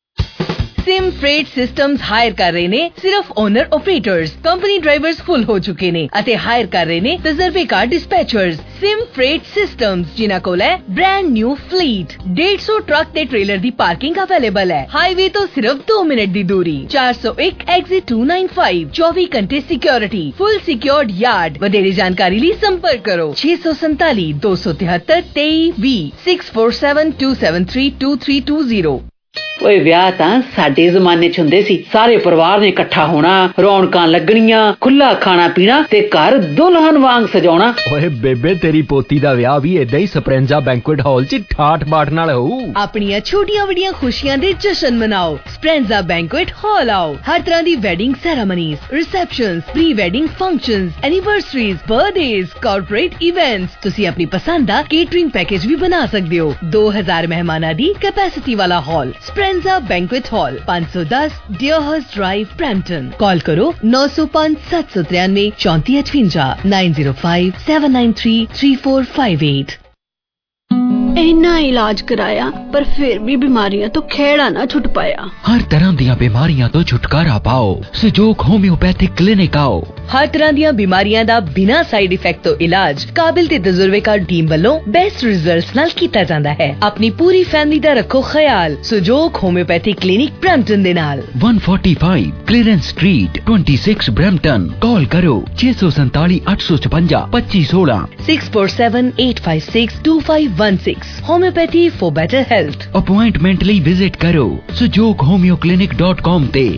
Speaker 25: सिम फ्रेट सिस्टम्स हायर कर रहे ने सिर्फ owner operators. Company drivers full हो चुके ने अते हायर कर रहे ने तजर्बेकार डिस्पैचर्स। सिम फ्रेट सिस्टम्स जिन्हां कोल है ब्रांड न्यू फ्लीट। डेढ़ सौ ट्रक ते ट्रेलर दी पार्किंग अवेलेबल है। हाईवे तो सिर्फ दो मिनट दी दूरी। चार सौ एक एग्जिट टू नाइन फाइव। चौबीस घंटे सिक्योरिटी, फुल सिक्योर्ड यार्ड। वधेरे जानकारी लिए संपर्क करो छे सौ संताली दो सौ तिहत्तर तेई वी six four seven two seven three two three two zero.
Speaker 7: ਓਏ ਵਿਆਹ ਤਾਂ ਸਾਡੇ ਜ਼ਮਾਨੇ ਚ ਹੁੰਦੇ ਸੀ, ਸਾਰੇ ਪਰਿਵਾਰ ਨੇ ਇਕੱਠਾ ਹੋਣਾ, ਰੌਣਕਾਂ ਲੱਗਣੀਆਂ, ਖੁੱਲਾ ਖਾਣਾ ਪੀਣਾ ਤੇ ਘਰ ਦੁਲਹਨ ਵਾਂਗ ਸਜਾਉਣਾ।
Speaker 5: ਓਏ ਬੇਬੇ ਤੇਰੀ ਪੋਤੀ ਦਾ ਵਿਆਹ ਵੀ ਏਦਾਂ ਹੀ ਸਪਰੈਂਜਾ ਬੈਂਕੁਏਟ ਹਾਲ ਚ ਠਾਠ ਬਾਠ ਨਾਲ ਹੋਊ।
Speaker 25: ਆਪਣੀਆਂ ਛੋਟੀਆਂ ਵੱਡੀਆਂ ਖੁਸ਼ੀਆਂ ਦੇ ਜਸ਼ਨ ਮਨਾਓ, ਸਪਰੈਂਜਾ ਬੈਂਕੁਏਟ ਹਾਲ ਆਓ। ਹਰ ਤਰ੍ਹਾਂ ਦੀ wedding ceremonies, receptions, pre wedding functions, anniversaries, birthdays, corporate events, ਤੁਸੀਂ ਆਪਣੀ ਪਸੰਦ ਦਾ ਕੇਟਰਿੰਗ ਪੈਕੇਜ ਵੀ ਬਣਾ ਸਕਦੇ ਹੋ। ਦੋ ਹਜ਼ਾਰ ਮਹਿਮਾਨਾਂ ਦੀ ਕੈਪੈਸਿਟੀ ਵਾਲਾ ਹਾਲ, ਸਪਰੈਂਜਾ ਬੈਂਕੁਏਟ ਹਾਲ, ਪੰਜ ਸੌ ਦਸ ਡਿਅਰਹਰਸਟ ਡਰਾਈਵ, ਬਰੈਂਪਟਨ। ਕਾਲ ਕਰੋ ਨੌ ਸੌ ਪੰਜ ਸੱਤ ਸੌ ਤਰਿਆਨਵੇਂ ਚੌਂਤੀ ਅਠਵੰਜਾ nine zero five seven nine three three four five eight.
Speaker 21: इन्ना इलाज कराया पर फिर भी बीमारियां तो खेड़ा ना छुट पाया।
Speaker 24: हर तरह ਦੀਆਂ बीमारियां तो छुटकारा पाओ, सजोग होम्योपैथिक क्लिनिक आओ।
Speaker 25: हर तरह ਦੀਆਂ ਬਿਮਾਰੀਆਂ ਦਾ ਬਿਨਾਂ ਸਾਈਡ ਇਫੈਕਟ ਤੋਂ ਇਲਾਜ ਕਾਬਿਲ ਤੇ ਤਜਰਬੇਕਾਰ ਟੀਮ ਵੱਲੋਂ ਬੈਸਟ ਰਿਜ਼ਲਟਸ ਨਾਲ ਕੀਤਾ ਜਾਂਦਾ ਹੈ। ਆਪਣੀ ਪੂਰੀ ਫੈਮਿਲੀ ਦਾ ਰੱਖੋ ਖਿਆਲ ਸਜੋਗ ਹੋਮਿਓਪੈਥਿਕ ਕਲੀਨਿਕ ਬ੍ਰੈਂਪਟਨ ਦੇ ਨਾਲ।
Speaker 24: एक सौ पैंतालीस क्लीयरेंस स्ट्रीट छब्बीस ब्रैम्पटन। कॉल करो छे सौ सैंतालीस आठ सौ छपंजा पच्चीस सोलह
Speaker 25: six four seven eight five six two five one six. Homeopathy for better health.
Speaker 24: Appointment ਲਈ विजिट करो Sajog homeo clinic dot com ते।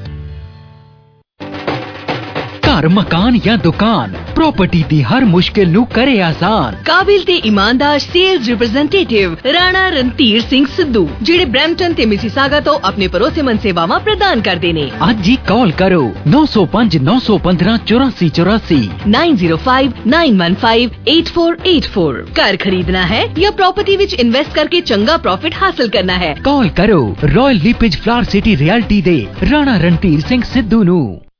Speaker 24: घर मकान या दुकान प्रॉपर्टी दी हर मुश्किल नू करे आसान।
Speaker 25: काबिल ते ईमानदार सेल्स रिप्रेजेंटेटिव राणा रणधीर सिंह सिद्धू ਜਿਹੜੇ ਬ੍ਰੈਂਪਟਨ ਤੇ ਮਿਸੀਸਾਗਾ ਤੋਂ ਆਪਣੇ ਭਰੋਸੇਮੰਦ ਸੇਵਾਵਾਂ ਪ੍ਰਦਾਨ ਕਰਦੇ ਨੇ।
Speaker 24: ਅੱਜ ਹੀ ਕਾਲ ਕਰੋ नौ सौ पाँच नौ सौ पंद्रह चौरासी चौरासी
Speaker 25: nine zero five nine one five eight four eight four. घर खरीदना है या प्रॉपर्टी विच इन्वेस्ट करके चंगा प्रॉफिट हासिल करना है,
Speaker 24: कॉल करो Royal LePage Flower City Realty दे राणा रणधीर सिंह सिद्धू नू।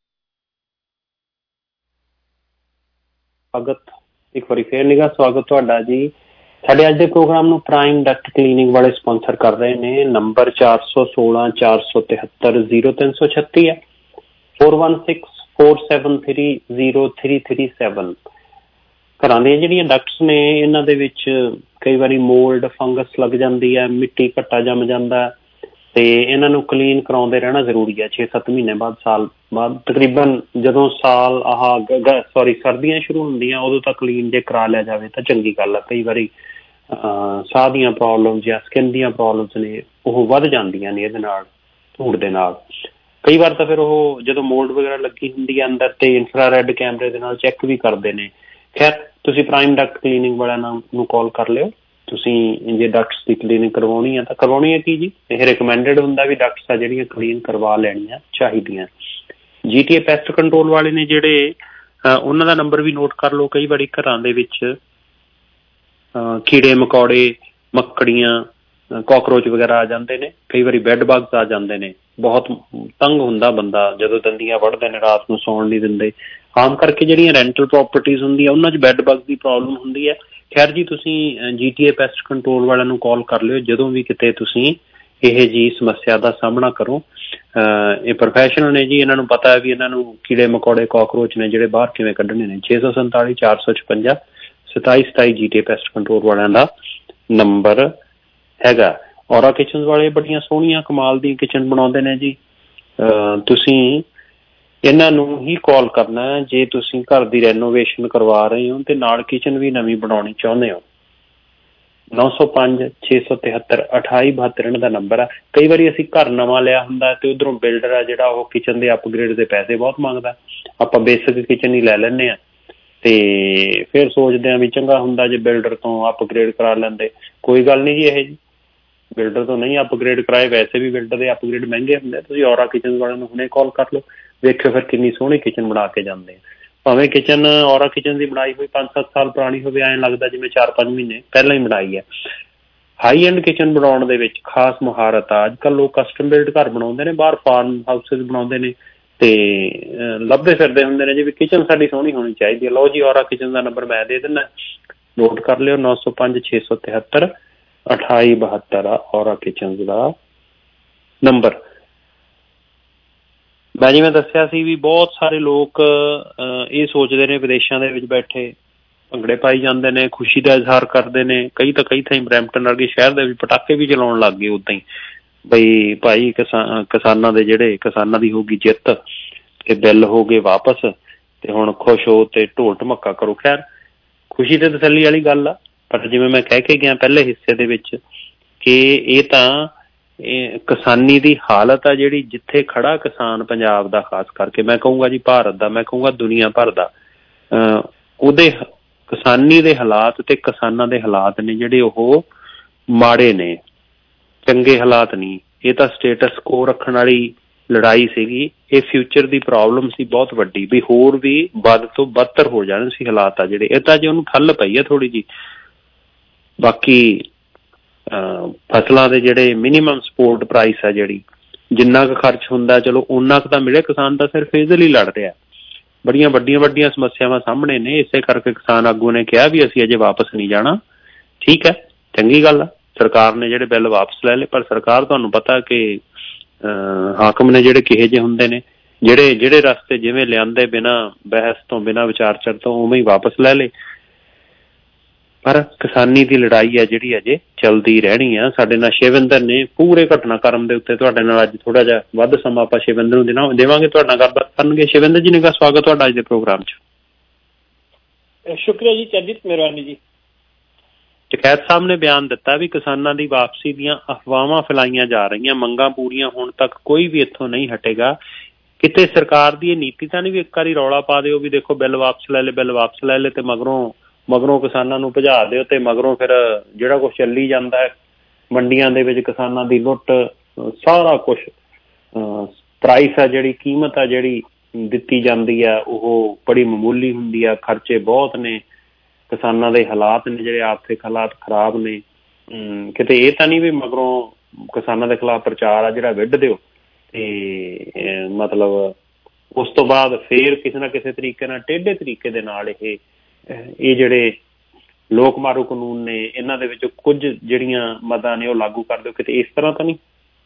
Speaker 26: ਸਵਾਗਤ ਇੱਕ ਵਾਰੀ ਫੇਰ ਨਿਗਾ ਸਵਾਗਤ ਤੁਹਾਡਾ ਜੀ। ਸਾਡੇ ਅੱਜ ਦੇ ਪ੍ਰੋਗਰਾਮ ਨੂੰ ਪ੍ਰਾਈਮ ਡਕਟ ਕਲੀਨਿੰਗ ਵਾਲੇ ਸਪਾਂਸਰ ਕਰ ਰਹੇ ਨੇ। ਨੰਬਰ ਚਾਰ ਸੌ ਸੋਲਾਂ ਚਾਰ ਸੌ ਤਿਹੱਤਰ ਜ਼ੀਰੋ ਤਿੰਨ ਸੌ ਛੱਤੀ ਹੈ, four one six four seven three zero three three seven. ਘਰਾਂ ਦੀਆਂ ਜਿਹੜੀਆਂ ਡਕਟਸ ਨੇ ਇਹਨਾਂ ਦੇ ਵਿੱਚ ਕਈ ਵਾਰੀ ਮੋਲਡ ਫੰਗਸ ਲੱਗ ਜਾਂਦੀ ਹੈ, ਮਿੱਟੀ ਘੱਟਾ ਜੰਮ ਜਾਂਦਾ ਤੇ ਇਹਨਾਂ ਨੂੰ ਕਲੀਨ ਕਰਾਉਂਦੇ ਰਹਿਣਾ ਜ਼ਰੂਰੀ ਹੈ। ਛੇ ਸੱਤ ਮਹੀਨੇ ਬਾਅਦ, ਸਾਲ ਬਾਅਦ, ਤਕਰੀਬਨ ਜਦੋਂ ਸਾਲ ਆਹ ਸੌਰੀ ਸਰਦੀਆਂ ਸ਼ੁਰੂ ਹੁੰਦੀਆਂ ਉਦੋਂ ਤੱਕ ਕਲੀਨ ਜੇ ਕਰਾ ਲਿਆ ਜਾਵੇ ਤਾਂ ਚੰਗੀ ਗੱਲ ਹੈ। ਕਈ ਵਾਰੀ ਸਾਹ ਦੀਆਂ ਪ੍ਰੋਬਲਮ ਜਾਂ ਸਕਿਨ ਦੀਆਂ ਪ੍ਰੋਬਲਮਸ ਨੇ ਉਹ ਵੱਧ ਜਾਂਦੀਆਂ ਨੇ ਇਹਦੇ ਨਾਲ, ਧੂੜ ਦੇ ਨਾਲ। ਕਈ ਵਾਰ ਤਾਂ ਫਿਰ ਉਹ ਜਦੋਂ ਮੋਲਡ ਵਗੈਰਾ ਲੱਗੀ ਹੁੰਦੀ ਹੈ ਅੰਦਰ ਤੇ ਇਨਫਰਾਰੈਡ ਕੈਮਰੇ ਦੇ ਨਾਲ ਚੈੱਕ ਵੀ ਕਰਦੇ ਨੇ। ਖੈਰ ਤੁਸੀਂ ਪ੍ਰਾਈਮ ਡਕਟ ਕਲੀਨਿੰਗ ਵਾਲਿਆਂ ਨੂੰ ਕਾਲ ਕਰ ਲਿਓ। ਤੁਸੀਂ ਜੇ ਡਕਟਸ ਦੀ ਕਲੀਨਿੰਗ ਕਰਵਾਉਣੀ ਹੈ ਤਾਂ ਕਰਵਾਉਣੀ ਹੈ ਕੀ ਜੀ, ਇਹ ਰਿਕਮੈਂਡਡ ਹੁੰਦਾ ਵੀ ਡਕਟਸ ਆ ਜਿਹੜੀਆਂ ਕਲੀਨ ਕਰਵਾ ਲੈਣੀਆਂ ਚਾਹੀਦੀਆਂ। ਜੀ ਟੀ ਏ ਪੈਸਟ ਕੰਟਰੋਲ ਵਾਲੇ ਨੇ ਜਿਹੜੇ, ਉਹਨਾਂ ਦਾ ਨੰਬਰ ਵੀ ਨੋਟ ਕਰ ਲਓ। ਕਈ ਵਾਰੀ ਘਰਾਂ ਦੇ ਵਿੱਚ ਕੀੜੇ ਮਕੌੜੇ, ਮੱਕੜੀਆਂ, ਕਾਕਰੋਚ ਵਗੈਰਾ ਆ ਜਾਂਦੇ ਨੇ। ਕਈ ਵਾਰੀ ਬੈੱਡ ਬਗਸ ਆ ਜਾਂਦੇ ਨੇ। ਬਹੁਤ ਤੰਗ ਹੁੰਦਾ ਬੰਦਾ ਜਦੋਂ ਦੰਦੀਆਂ ਵੱਢਦੇ ਨੇ, ਰਾਤ ਨੂੰ ਸੌਣ ਨਹੀਂ ਦਿੰਦੇ। ਆਮ ਕਰਕੇ ਜਿਹੜੀਆਂ ਰੈਂਟਲ ਪ੍ਰੋਪਰਟੀਜ਼ ਹੁੰਦੀਆਂ ਉਹਨਾਂ 'ਚ ਬੈੱਡ ਬਗਸ ਦੀ ਪ੍ਰੋਬਲਮ ਹੁੰਦੀ ਹੈ। ਖੈਰ ਜੀ ਤੁਸੀਂ ਜੀ ਟੀ ਏ ਪੈਸਟ ਕੰਟਰੋਲ ਵਾਲਿਆਂ ਨੂੰ ਕਾਲ ਕਰ ਲਿਓ ਜਦੋਂ ਵੀ ਕਿਤੇ ਤੁਸੀਂ ਇਹ ਜੀ ਸਮੱਸਿਆ ਦਾ ਸਾਹਮਣਾ ਕਰੋ। ਇਹ ਪ੍ਰੋਫੈਸ਼ਨਲ ਨੇ ਜੀ, ਇਹਨਾਂ ਨੂੰ ਪਤਾ ਹੈ ਵੀ ਇਹਨਾਂ ਨੂੰ ਕੀੜੇ ਮਕੌੜੇ, ਕਾਕਰੋਚ ਨੇ ਜਿਹੜੇ ਬਾਹਰ ਕਿਵੇਂ ਕੱਢਣੇ ਨੇ। ਛੇ ਸੌ ਸੰਤਾਲੀ ਚਾਰ ਸੌ ਛਪੰਜਾ ਸਤਾਈ ਸਤਾਈ ਜੀ ਟੀ ਏ ਪੈਸਟ ਕੰਟਰੋਲ ਵਾਲਿਆਂ ਦਾ ਨੰਬਰ ਹੈਗਾ। ਔਰਾ ਕਿਚਨ ਵਾਲੇ ਬੜੀਆਂ ਸੋਹਣੀਆਂ ਕਮਾਲ ਦੀ ਕਿਚਨ ਬਣਾਉਂਦੇ ਨੇ ਜੀ। ਤੁਸੀਂ ਇਹਨਾਂ ਨੂੰ ਹੀ ਕਾਲ ਕਰਨਾ ਜੇ ਤੁਸੀਂ ਘਰ ਦੀ ਰੈਨੋਵੇਸ਼ਨ ਕਰਵਾ ਰਹੇ ਹੋ ਤੇ ਨਾਲ ਕਿਚਨ ਵੀ ਨਵੀਂ ਬਣਾਉਣੀ ਚਾਹੁੰਦੇ ਹੋ। ਨੌ ਸੌ ਪੰਜ ਛੇ ਸੌ ਤਿਹੱਤਰ ਅਠਾਈ ਬਹੱਤਰ ਇਹਨਾਂ ਦਾ ਨੰਬਰ ਆ। ਕਈ ਵਾਰੀ ਅਸੀਂ ਘਰ ਨਵਾਂ ਲਿਆ ਹੁੰਦਾ ਤੇ ਉੱਧਰੋਂ ਬਿਲਡਰ ਆ ਜਿਹੜਾ ਉਹ ਕਿਚਨ ਦੇ ਅਪਗ੍ਰੇਡ ਦੇ ਪੈਸੇ ਬਹੁਤ ਮੰਗਦਾ। ਆਪਾਂ ਬੇਸਿਕ ਕਿਚਨ ਹੀ ਲੈ ਲੈਂਦੇ ਹਾਂ ਤੇ ਫਿਰ ਸੋਚਦੇ ਹਾਂ ਵੀ ਚੰਗਾ ਹੁੰਦਾ ਜੇ ਬਿਲਡਰ ਤੋਂ ਅਪਗ੍ਰੇਡ ਕਰਾ ਲੈਂਦੇ। ਕੋਈ ਗੱਲ ਨਹੀਂ ਜੀ, ਇਹ ਜੀ ਬਿਲਡਰ ਤੋਂ ਨਹੀਂ ਅਪਗ੍ਰੇਡ ਕਰਾਏ, ਵੈਸੇ ਵੀ ਬਿਲਡਰ ਦੇ ਅਪਗ੍ਰੇਡ ਮਹਿੰਗੇ ਹੁੰਦੇ। ਤੁਸੀਂ ਔਰਾ ਕਿਚਨ ਵਾਲਿਆਂ ਨੂੰ ਹੁਣੇ ਕਾਲ ਕਰ ਲਓ, ਵੇਖਿਓ ਫਿਰ ਕਿੰਨੀ ਸੋਹਣੀ ਕਿਚਨ ਬਣਾ ਕੇ ਜਾਂਦੇ ਆ। ਭਾਵੇਂ ਕਿਚਨ ਔਰਾ ਕਿਚਨ ਦੀ ਬਣਾਈ ਹੋਈ ਪੰਜ ਸੱਤ ਸਾਲ ਪੁਰਾਣੀ ਹੋਵੇ, ਐਂ ਲੱਗਦਾ ਜਿਵੇਂ ਚਾਰ ਪੰਜ ਮਹੀਨੇ ਪਹਿਲਾਂ ਹੀ ਬਣਾਈ ਹੈ। ਹਾਈ ਐਂਡ ਕਿਚਨ ਬਣਾਉਣ ਦੇ ਵਿੱਚ ਖਾਸ ਮੁਹਾਰਤ ਆ। ਅੱਜ ਕੱਲ੍ਹ ਲੋਕ ਕਸਟਮ ਬਿਲਡ ਘਰ ਬਣਾਉਂਦੇ ਨੇ, ਬਾਹਰ ਫਾਰਮ ਹਾਊਸਿਸ ਬਣਾਉਂਦੇ ਨੇ ਤੇ ਲੱਭਦੇ ਫਿਰਦੇ ਹੁੰਦੇ ਨੇ ਜੀ ਵੀ ਕਿਚਨ ਸਾਡੀ ਸੋਹਣੀ ਹੋਣੀ ਚਾਹੀਦੀ ਹੈ। ਲਓ ਜੀ ਔਰਾ ਕਿਚਨ ਦਾ ਨੰਬਰ ਮੈਂ ਦੇ ਦਿੰਦਾ, ਨੋਟ ਕਰ ਲਿਓ। ਨੌ ਸੌ ਪੰਜ ਛੇ ਸੌ ਤਿਹੱਤਰ ਅਠਾਈ ਬਹੱਤਰ ਆ ਔਰਾ ਕਿਚਨ ਦਾ ਨੰਬਰ। ਮੈਂ ਜਿਵੇਂ ਦੱਸਿਆ ਸੀ ਵੀ ਬਹੁਤ ਸਾਰੇ ਲੋਕ ਇਹ ਸੋਚਦੇ ਨੇ ਵਿਦੇਸ਼ਾਂ ਦੇ ਵਿੱਚ ਬੈਠੇ ਭੰਗੜੇ ਪਾਈ ਜਾਂਦੇ ਨੇ, ਖੁਸ਼ੀ ਦਾ ਇਜ਼ਹਾਰ ਕਰਦੇ ਨੇ। ਕਈ ਤਾਂ ਕਈ ਥਾਈਂ ਬਰੈਂਪਟਨ ਵਰਗੇ ਸ਼ਹਿਰ ਦੇ ਵਿੱਚ ਪਟਾਕੇ ਵੀ ਚਲਾਉਣ ਲੱਗ ਗਏ ਉੱਦਾਂ ਹੀ, ਬਈ ਭਾਈ ਕਿਸਾਨ ਕਿਸਾਨਾਂ ਦੇ ਜਿਹੜੇ ਕਿਸਾਨਾਂ ਦੀ ਹੋ ਗਈ ਜਿੱਤ ਤੇ ਬਿੱਲ ਹੋ ਗਏ ਵਾਪਸ ਤੇ ਹੁਣ ਖੁਸ਼ ਹੋ ਤੇ ਢੋਲ ਢਮੱਕਾ ਕਰੋ। ਖੈਰ ਖੁਸ਼ੀ ਤੇ ਤਸੱਲੀ ਵਾਲੀ ਗੱਲ ਆ, ਪਰ ਜਿਵੇਂ ਮੈਂ ਕਹਿ ਕੇ ਗਿਆ ਪਹਿਲੇ ਹਿੱਸੇ ਦੇ ਵਿੱਚ ਕਿ ਇਹ ਤਾਂ ਇਹ ਕਿਸਾਨੀ ਦੀ ਹਾਲਤ ਆ ਜਿਹੜੀ, ਜਿੱਥੇ ਖੜਾ ਕਿਸਾਨ ਪੰਜਾਬ ਦਾ, ਖਾਸ ਕਰਕੇ ਮੈਂ ਕਹੂੰਗਾ ਜੀ ਭਾਰਤ ਦਾ, ਮੈਂ ਕਹੂੰਗਾ ਦੁਨੀਆ ਭਰ ਦਾ, ਉਹਦੇ ਕਿਸਾਨੀ ਦੇ ਹਾਲਾਤ ਤੇ ਕਿਸਾਨਾਂ ਦੇ ਹਾਲਾਤ ਨੇ ਜਿਹੜੇ ਉਹ ਮਾੜੇ ਨੇ, ਚੰਗੇ ਹਾਲਾਤ ਨਹੀਂ। ਇਹ ਤਾਂ ਸਟੇਟਸ ਕੋ ਰੱਖਣ ਵਾਲੀ ਲੜਾਈ ਸੀਗੀ, ਇਹ ਫਿਊਚਰ ਦੀ ਪ੍ਰੋਬਲਮ ਸੀ ਬਹੁਤ ਵੱਡੀ, ਵੀ ਹੋਰ ਵੀ ਵੱਧ ਤੋਂ ਬਦਤਰ ਹੋ ਜਾਣੇ ਸੀ ਹਾਲਾਤ ਆ ਜਿਹੜੇ। ਇਹ ਤਾਂ ਜੇ ਉਹਨੂੰ ਠੱਲ ਪਈ ਆ ਥੋੜ੍ਹੀ ਜਿਹੀ। ਬਾਕੀ ਫਸਲਾਂ ਦੇ ਜਿਹੜੇ ਮਿਨੀਮਮ ਸਪੋਰਟ ਪ੍ਰਾਈਸ ਆ, ਜਿਹੜੀ ਜਿੰਨਾ ਕੁ ਖਰਚ ਹੁੰਦਾ ਚਲੋ ਓਨਾ ਕੁ ਤਾਂ ਮਿਲੇ। ਕਿਸਾਨ ਤਾਂ ਸਿਰਫ ਇਹਦੇ ਲਈ ਲੜ ਰਿਹਾ। ਬੜੀਆਂ ਵੱਡੀਆਂ ਵੱਡੀਆਂ ਸਮੱਸਿਆਵਾਂ ਸਾਹਮਣੇ ਨੇ, ਇਸੇ ਕਰਕੇ ਕਿਸਾਨ ਆਗੂ ਨੇ ਕਿਹਾ ਵੀ ਅਸੀਂ ਅਜੇ ਵਾਪਸ ਨਹੀਂ ਜਾਣਾ। ਠੀਕ ਹੈ, ਚੰਗੀ ਗੱਲ ਆ, ਸਰਕਾਰ ਨੇ ਜਿਹੜੇ ਬਿੱਲ ਵਾਪਸ ਲੈ ਲਏ, ਪਰ ਸਰਕਾਰ ਤੁਹਾਨੂੰ ਪਤਾ ਕਿ ਹਾਕਮ ਨੇ ਜਿਹੜੇ ਕਿਹੇ ਜਿਹੇ ਹੁੰਦੇ ਨੇ, ਜਿਹੜੇ ਜਿਹੜੇ ਰਸਤੇ ਜਿਵੇਂ ਲਿਆਂਦੇ ਬਿਨਾਂ ਬਹਿਸ ਤੋਂ, ਬਿਨਾਂ ਵਿਚਾਰ ਚਰ ਤੋਂ, ਉਵੇਂ ਹੀ ਵਾਪਸ ਲੈ ਲਏ। ਪਰ ਕਿਸਾਨੀ ਦੀ ਲੜਾਈ ਆ ਜਿਹੜੀ ਅਜੇ ਚੱਲਦੀ ਰਹਿਣੀ ਆ। ਸਾਡੇ ਨਾਲ ਸ਼ਿਵਿੰਦਰ ਨੇ ਪੂਰੇ ਘਟਨਾਕ੍ਰਮ ਦੇ ਉੱਤੇ ਤੁਹਾਡੇ ਨਾਲ ਅੱਜ ਥੋੜਾ ਜਿਹਾ ਵੱਧ ਸਮਾਂ ਆਪਾਂ ਸ਼ਿਵਿੰਦਰ ਨੂੰ ਦੇਣਾ ਦੇਵਾਂਗੇ, ਤੁਹਾਡੇ ਨਾਲ ਗੱਲਬਾਤ ਕਰਨਗੇ। ਸ਼ਿਵਿੰਦਰ ਜੀ ਨੇ ਕਾ ਸਵਾਗਤ ਤੁਹਾਡਾ ਅੱਜ ਦੇ ਪ੍ਰੋਗਰਾਮ 'ਚ।
Speaker 8: ਸ਼ੁਕਰੀਆ ਜੀ, ਚਰਨਜੀਤ ਮਿਹਰਬਾਨੀ ਜੀ।
Speaker 26: ਟਕੈਤ ਸਾਹਿਬ ਨੇ ਬਿਆਨ ਦਿੱਤਾ ਵੀ ਕਿਸਾਨਾਂ ਦੀ ਵਾਪਸੀ ਦੀਆਂ ਅਫਵਾਹਾਂ ਫੈਲਾਈਆਂ ਜਾ ਰਹੀਆਂ, ਮੰਗਾਂ ਪੂਰੀਆਂ ਹੋਣ ਤੱਕ ਕੋਈ ਵੀ ਇੱਥੋਂ ਨਹੀਂ ਹਟੇਗਾ। ਕਿਤੇ ਸਰਕਾਰ ਦੀ ਇਹ ਨੀਤੀ ਤਾਂ ਨਹੀਂ ਵੀ ਇੱਕ ਵਾਰੀ ਰੌਲਾ ਪਾ ਦਿਓ ਵੀ ਦੇਖੋ ਬਿੱਲ ਵਾਪਸ ਲੈ ਲਏ, ਬਿੱਲ ਵਾਪਸ ਲੈ ਲਏ, ਤੇ ਮਗਰੋਂ ਮਗਰੋਂ ਕਿਸਾਨਾਂ ਨੂੰ ਭਜਾ ਦਿਓ, ਤੇ ਮਗਰੋਂ ਫਿਰ ਜਿਹੜਾ ਕੁਛ ਚੱਲੀ ਜਾਂਦਾ ਹੈ ਮੰਡੀਆਂ ਦੇ ਵਿੱਚ, ਕਿਸਾਨਾਂ ਦੀ ਲੁੱਟ, ਸਾਰਾ ਕੁਛ ਪ੍ਰਾਈਸ ਆ ਜਿਹੜੀ, ਕੀਮਤ ਆ ਜਿਹੜੀ ਦਿੱਤੀ ਜਾਂਦੀ ਆ ਉਹ ਬੜੀ ਮਾਮੂਲੀ ਹੁੰਦੀ ਆ, ਖਰਚੇ ਬਹੁਤ ਨੇ, ਕਿਸਾਨਾਂ ਦੇ ਹਾਲਾਤ ਨੇ ਜਿਹੜੇ ਆਰਥਿਕ ਹਾਲਾਤ ਖਰਾਬ ਨੇ। ਕਿਤੇ ਇਹ ਤਾਂ ਨਹੀਂ ਵੀ ਮਗਰੋਂ ਕਿਸਾਨਾਂ ਦੇ ਖਿਲਾਫ ਪ੍ਰਚਾਰ ਆ ਜਿਹੜਾ ਵਿੱਢ ਦਿਓ, ਤੇ ਮਤਲਬ ਉਸ ਤੋਂ ਬਾਅਦ ਫੇਰ ਕਿਸੇ ਨਾ ਕਿਸੇ ਤਰੀਕੇ ਨਾਲ, ਟੇਢੇ ਤਰੀਕੇ ਦੇ ਨਾਲ ਇਹ ਇਹ ਜਿਹੜੇ ਲੋਕ ਮਾਰੂ ਕਾਨੂੰਨ ਨੇ, ਇਹਨਾਂ ਦੇ ਵਿੱਚ ਕੁਝ ਜਿਹੜੀਆਂ ਮਦਾਂ ਨੇ ਉਹ ਲਾਗੂ ਕਰ ਦਿਓ, ਕਿਤੇ ਇਸ ਤਰ੍ਹਾਂ ਤਾਂ ਨਹੀਂ?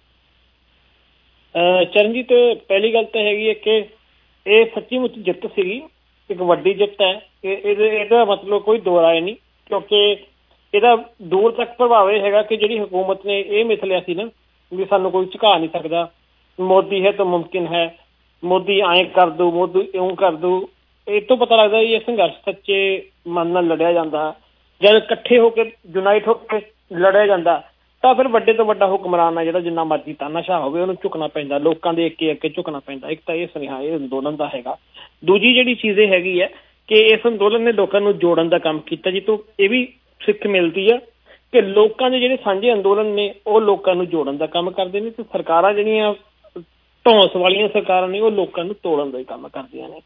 Speaker 8: ਚਰਨਜੀਤ, ਪਹਿਲੀ ਗੱਲ ਤਾਂ ਹੈਗੀ ਹੈ ਕਿ ਇਹ ਸੱਚੀ ਮੁੱਚ ਜਿੱਤ ਸੀਗੀ, ਇੱਕ ਵੱਡੀ ਜਿੱਤ ਹੈ। ਇਹਦੇ ਇਹਦਾ ਮਤਲਬ ਕੋਈ ਦੋ ਰਾਏ ਨਹੀਂ, ਕਿਉਂਕਿ ਇਹਦਾ ਦੂਰ ਤੱਕ ਪ੍ਰਭਾਵ ਇਹ ਹੈਗਾ ਕਿ ਜਿਹੜੀ ਹਕੂਮਤ ਨੇ ਇਹ ਮਿਥ ਲਿਆ ਸੀ ਨਾ ਵੀ ਸਾਨੂੰ ਕੋਈ ਝੁਕਾ ਨਹੀਂ ਸਕਦਾ, ਮੋਦੀ ਹੈ ਤਾਂ ਮੁਮਕਿਨ ਹੈ, ਮੋਦੀ ਐਂ ਕਰ ਦੂ, ਮੋਦੀ ਇਉਂ ਕਰ ਦੂ। ਇਹ ਤੋਂ ਪਤਾ ਲੱਗਦਾ ਇਹ ਸੰਘਰਸ਼ ਸੱਚੇ ਮਨ ਨਾਲ ਲੜਿਆ ਜਾਂਦਾ। ਜਦ ਇਕੱਠੇ ਹੋ ਕੇ, ਯੂਨਾਈਟ ਹੋ ਕੇ ਲੜਿਆ ਜਾਂਦਾ ਤਾਂ ਫਿਰ ਵੱਡੇ ਤੋਂ ਵੱਡਾ ਹੁਕਮਰਾਨ ਆ ਜਿਹੜਾ ਜਿੰਨਾ ਮਰਜ਼ੀ ਤਾਨਾਸ਼ਾਹ ਹੋਵੇ ਉਹਨੂੰ ਝੁਕਣਾ ਪੈਂਦਾ, ਲੋਕਾਂ ਦੇ ਅੱਗੇ ਅੱਗੇ ਝੁਕਣਾ ਪੈਂਦਾ। ਇੱਕ ਤਾਂ ਇਹ ਸੁਨੇਹਾ ਇਹ ਅੰਦੋਲਨ ਦਾ ਹੈਗਾ। ਦੂਜੀ ਜਿਹੜੀ ਚੀਜ਼ ਇਹ ਹੈਗੀ ਹੈ ਕਿ ਇਸ ਅੰਦੋਲਨ ਨੇ ਲੋਕਾਂ ਨੂੰ ਜੋੜਨ ਦਾ ਕੰਮ ਕੀਤਾ, ਜਿੱਥੋਂ ਇਹ ਵੀ ਸਿੱਖ ਮਿਲਦੀ ਆ ਕਿ ਲੋਕਾਂ ਦੇ ਜਿਹੜੇ ਸਾਂਝੇ ਅੰਦੋਲਨ ਨੇ ਉਹ ਲੋਕਾਂ ਨੂੰ ਜੋੜਨ ਦਾ ਕੰਮ ਕਰਦੇ ਨੇ, ਤੇ ਸਰਕਾਰਾਂ ਜਿਹੜੀਆਂ ਢੌਂਸ ਵਾਲੀਆਂ ਸਰਕਾਰਾਂ ਨੇ ਉਹ ਲੋਕਾਂ ਨੂੰ ਤੋੜਨ ਦਾ ਹੀ ਕੰਮ ਕਰਦੀਆਂ ਨੇ।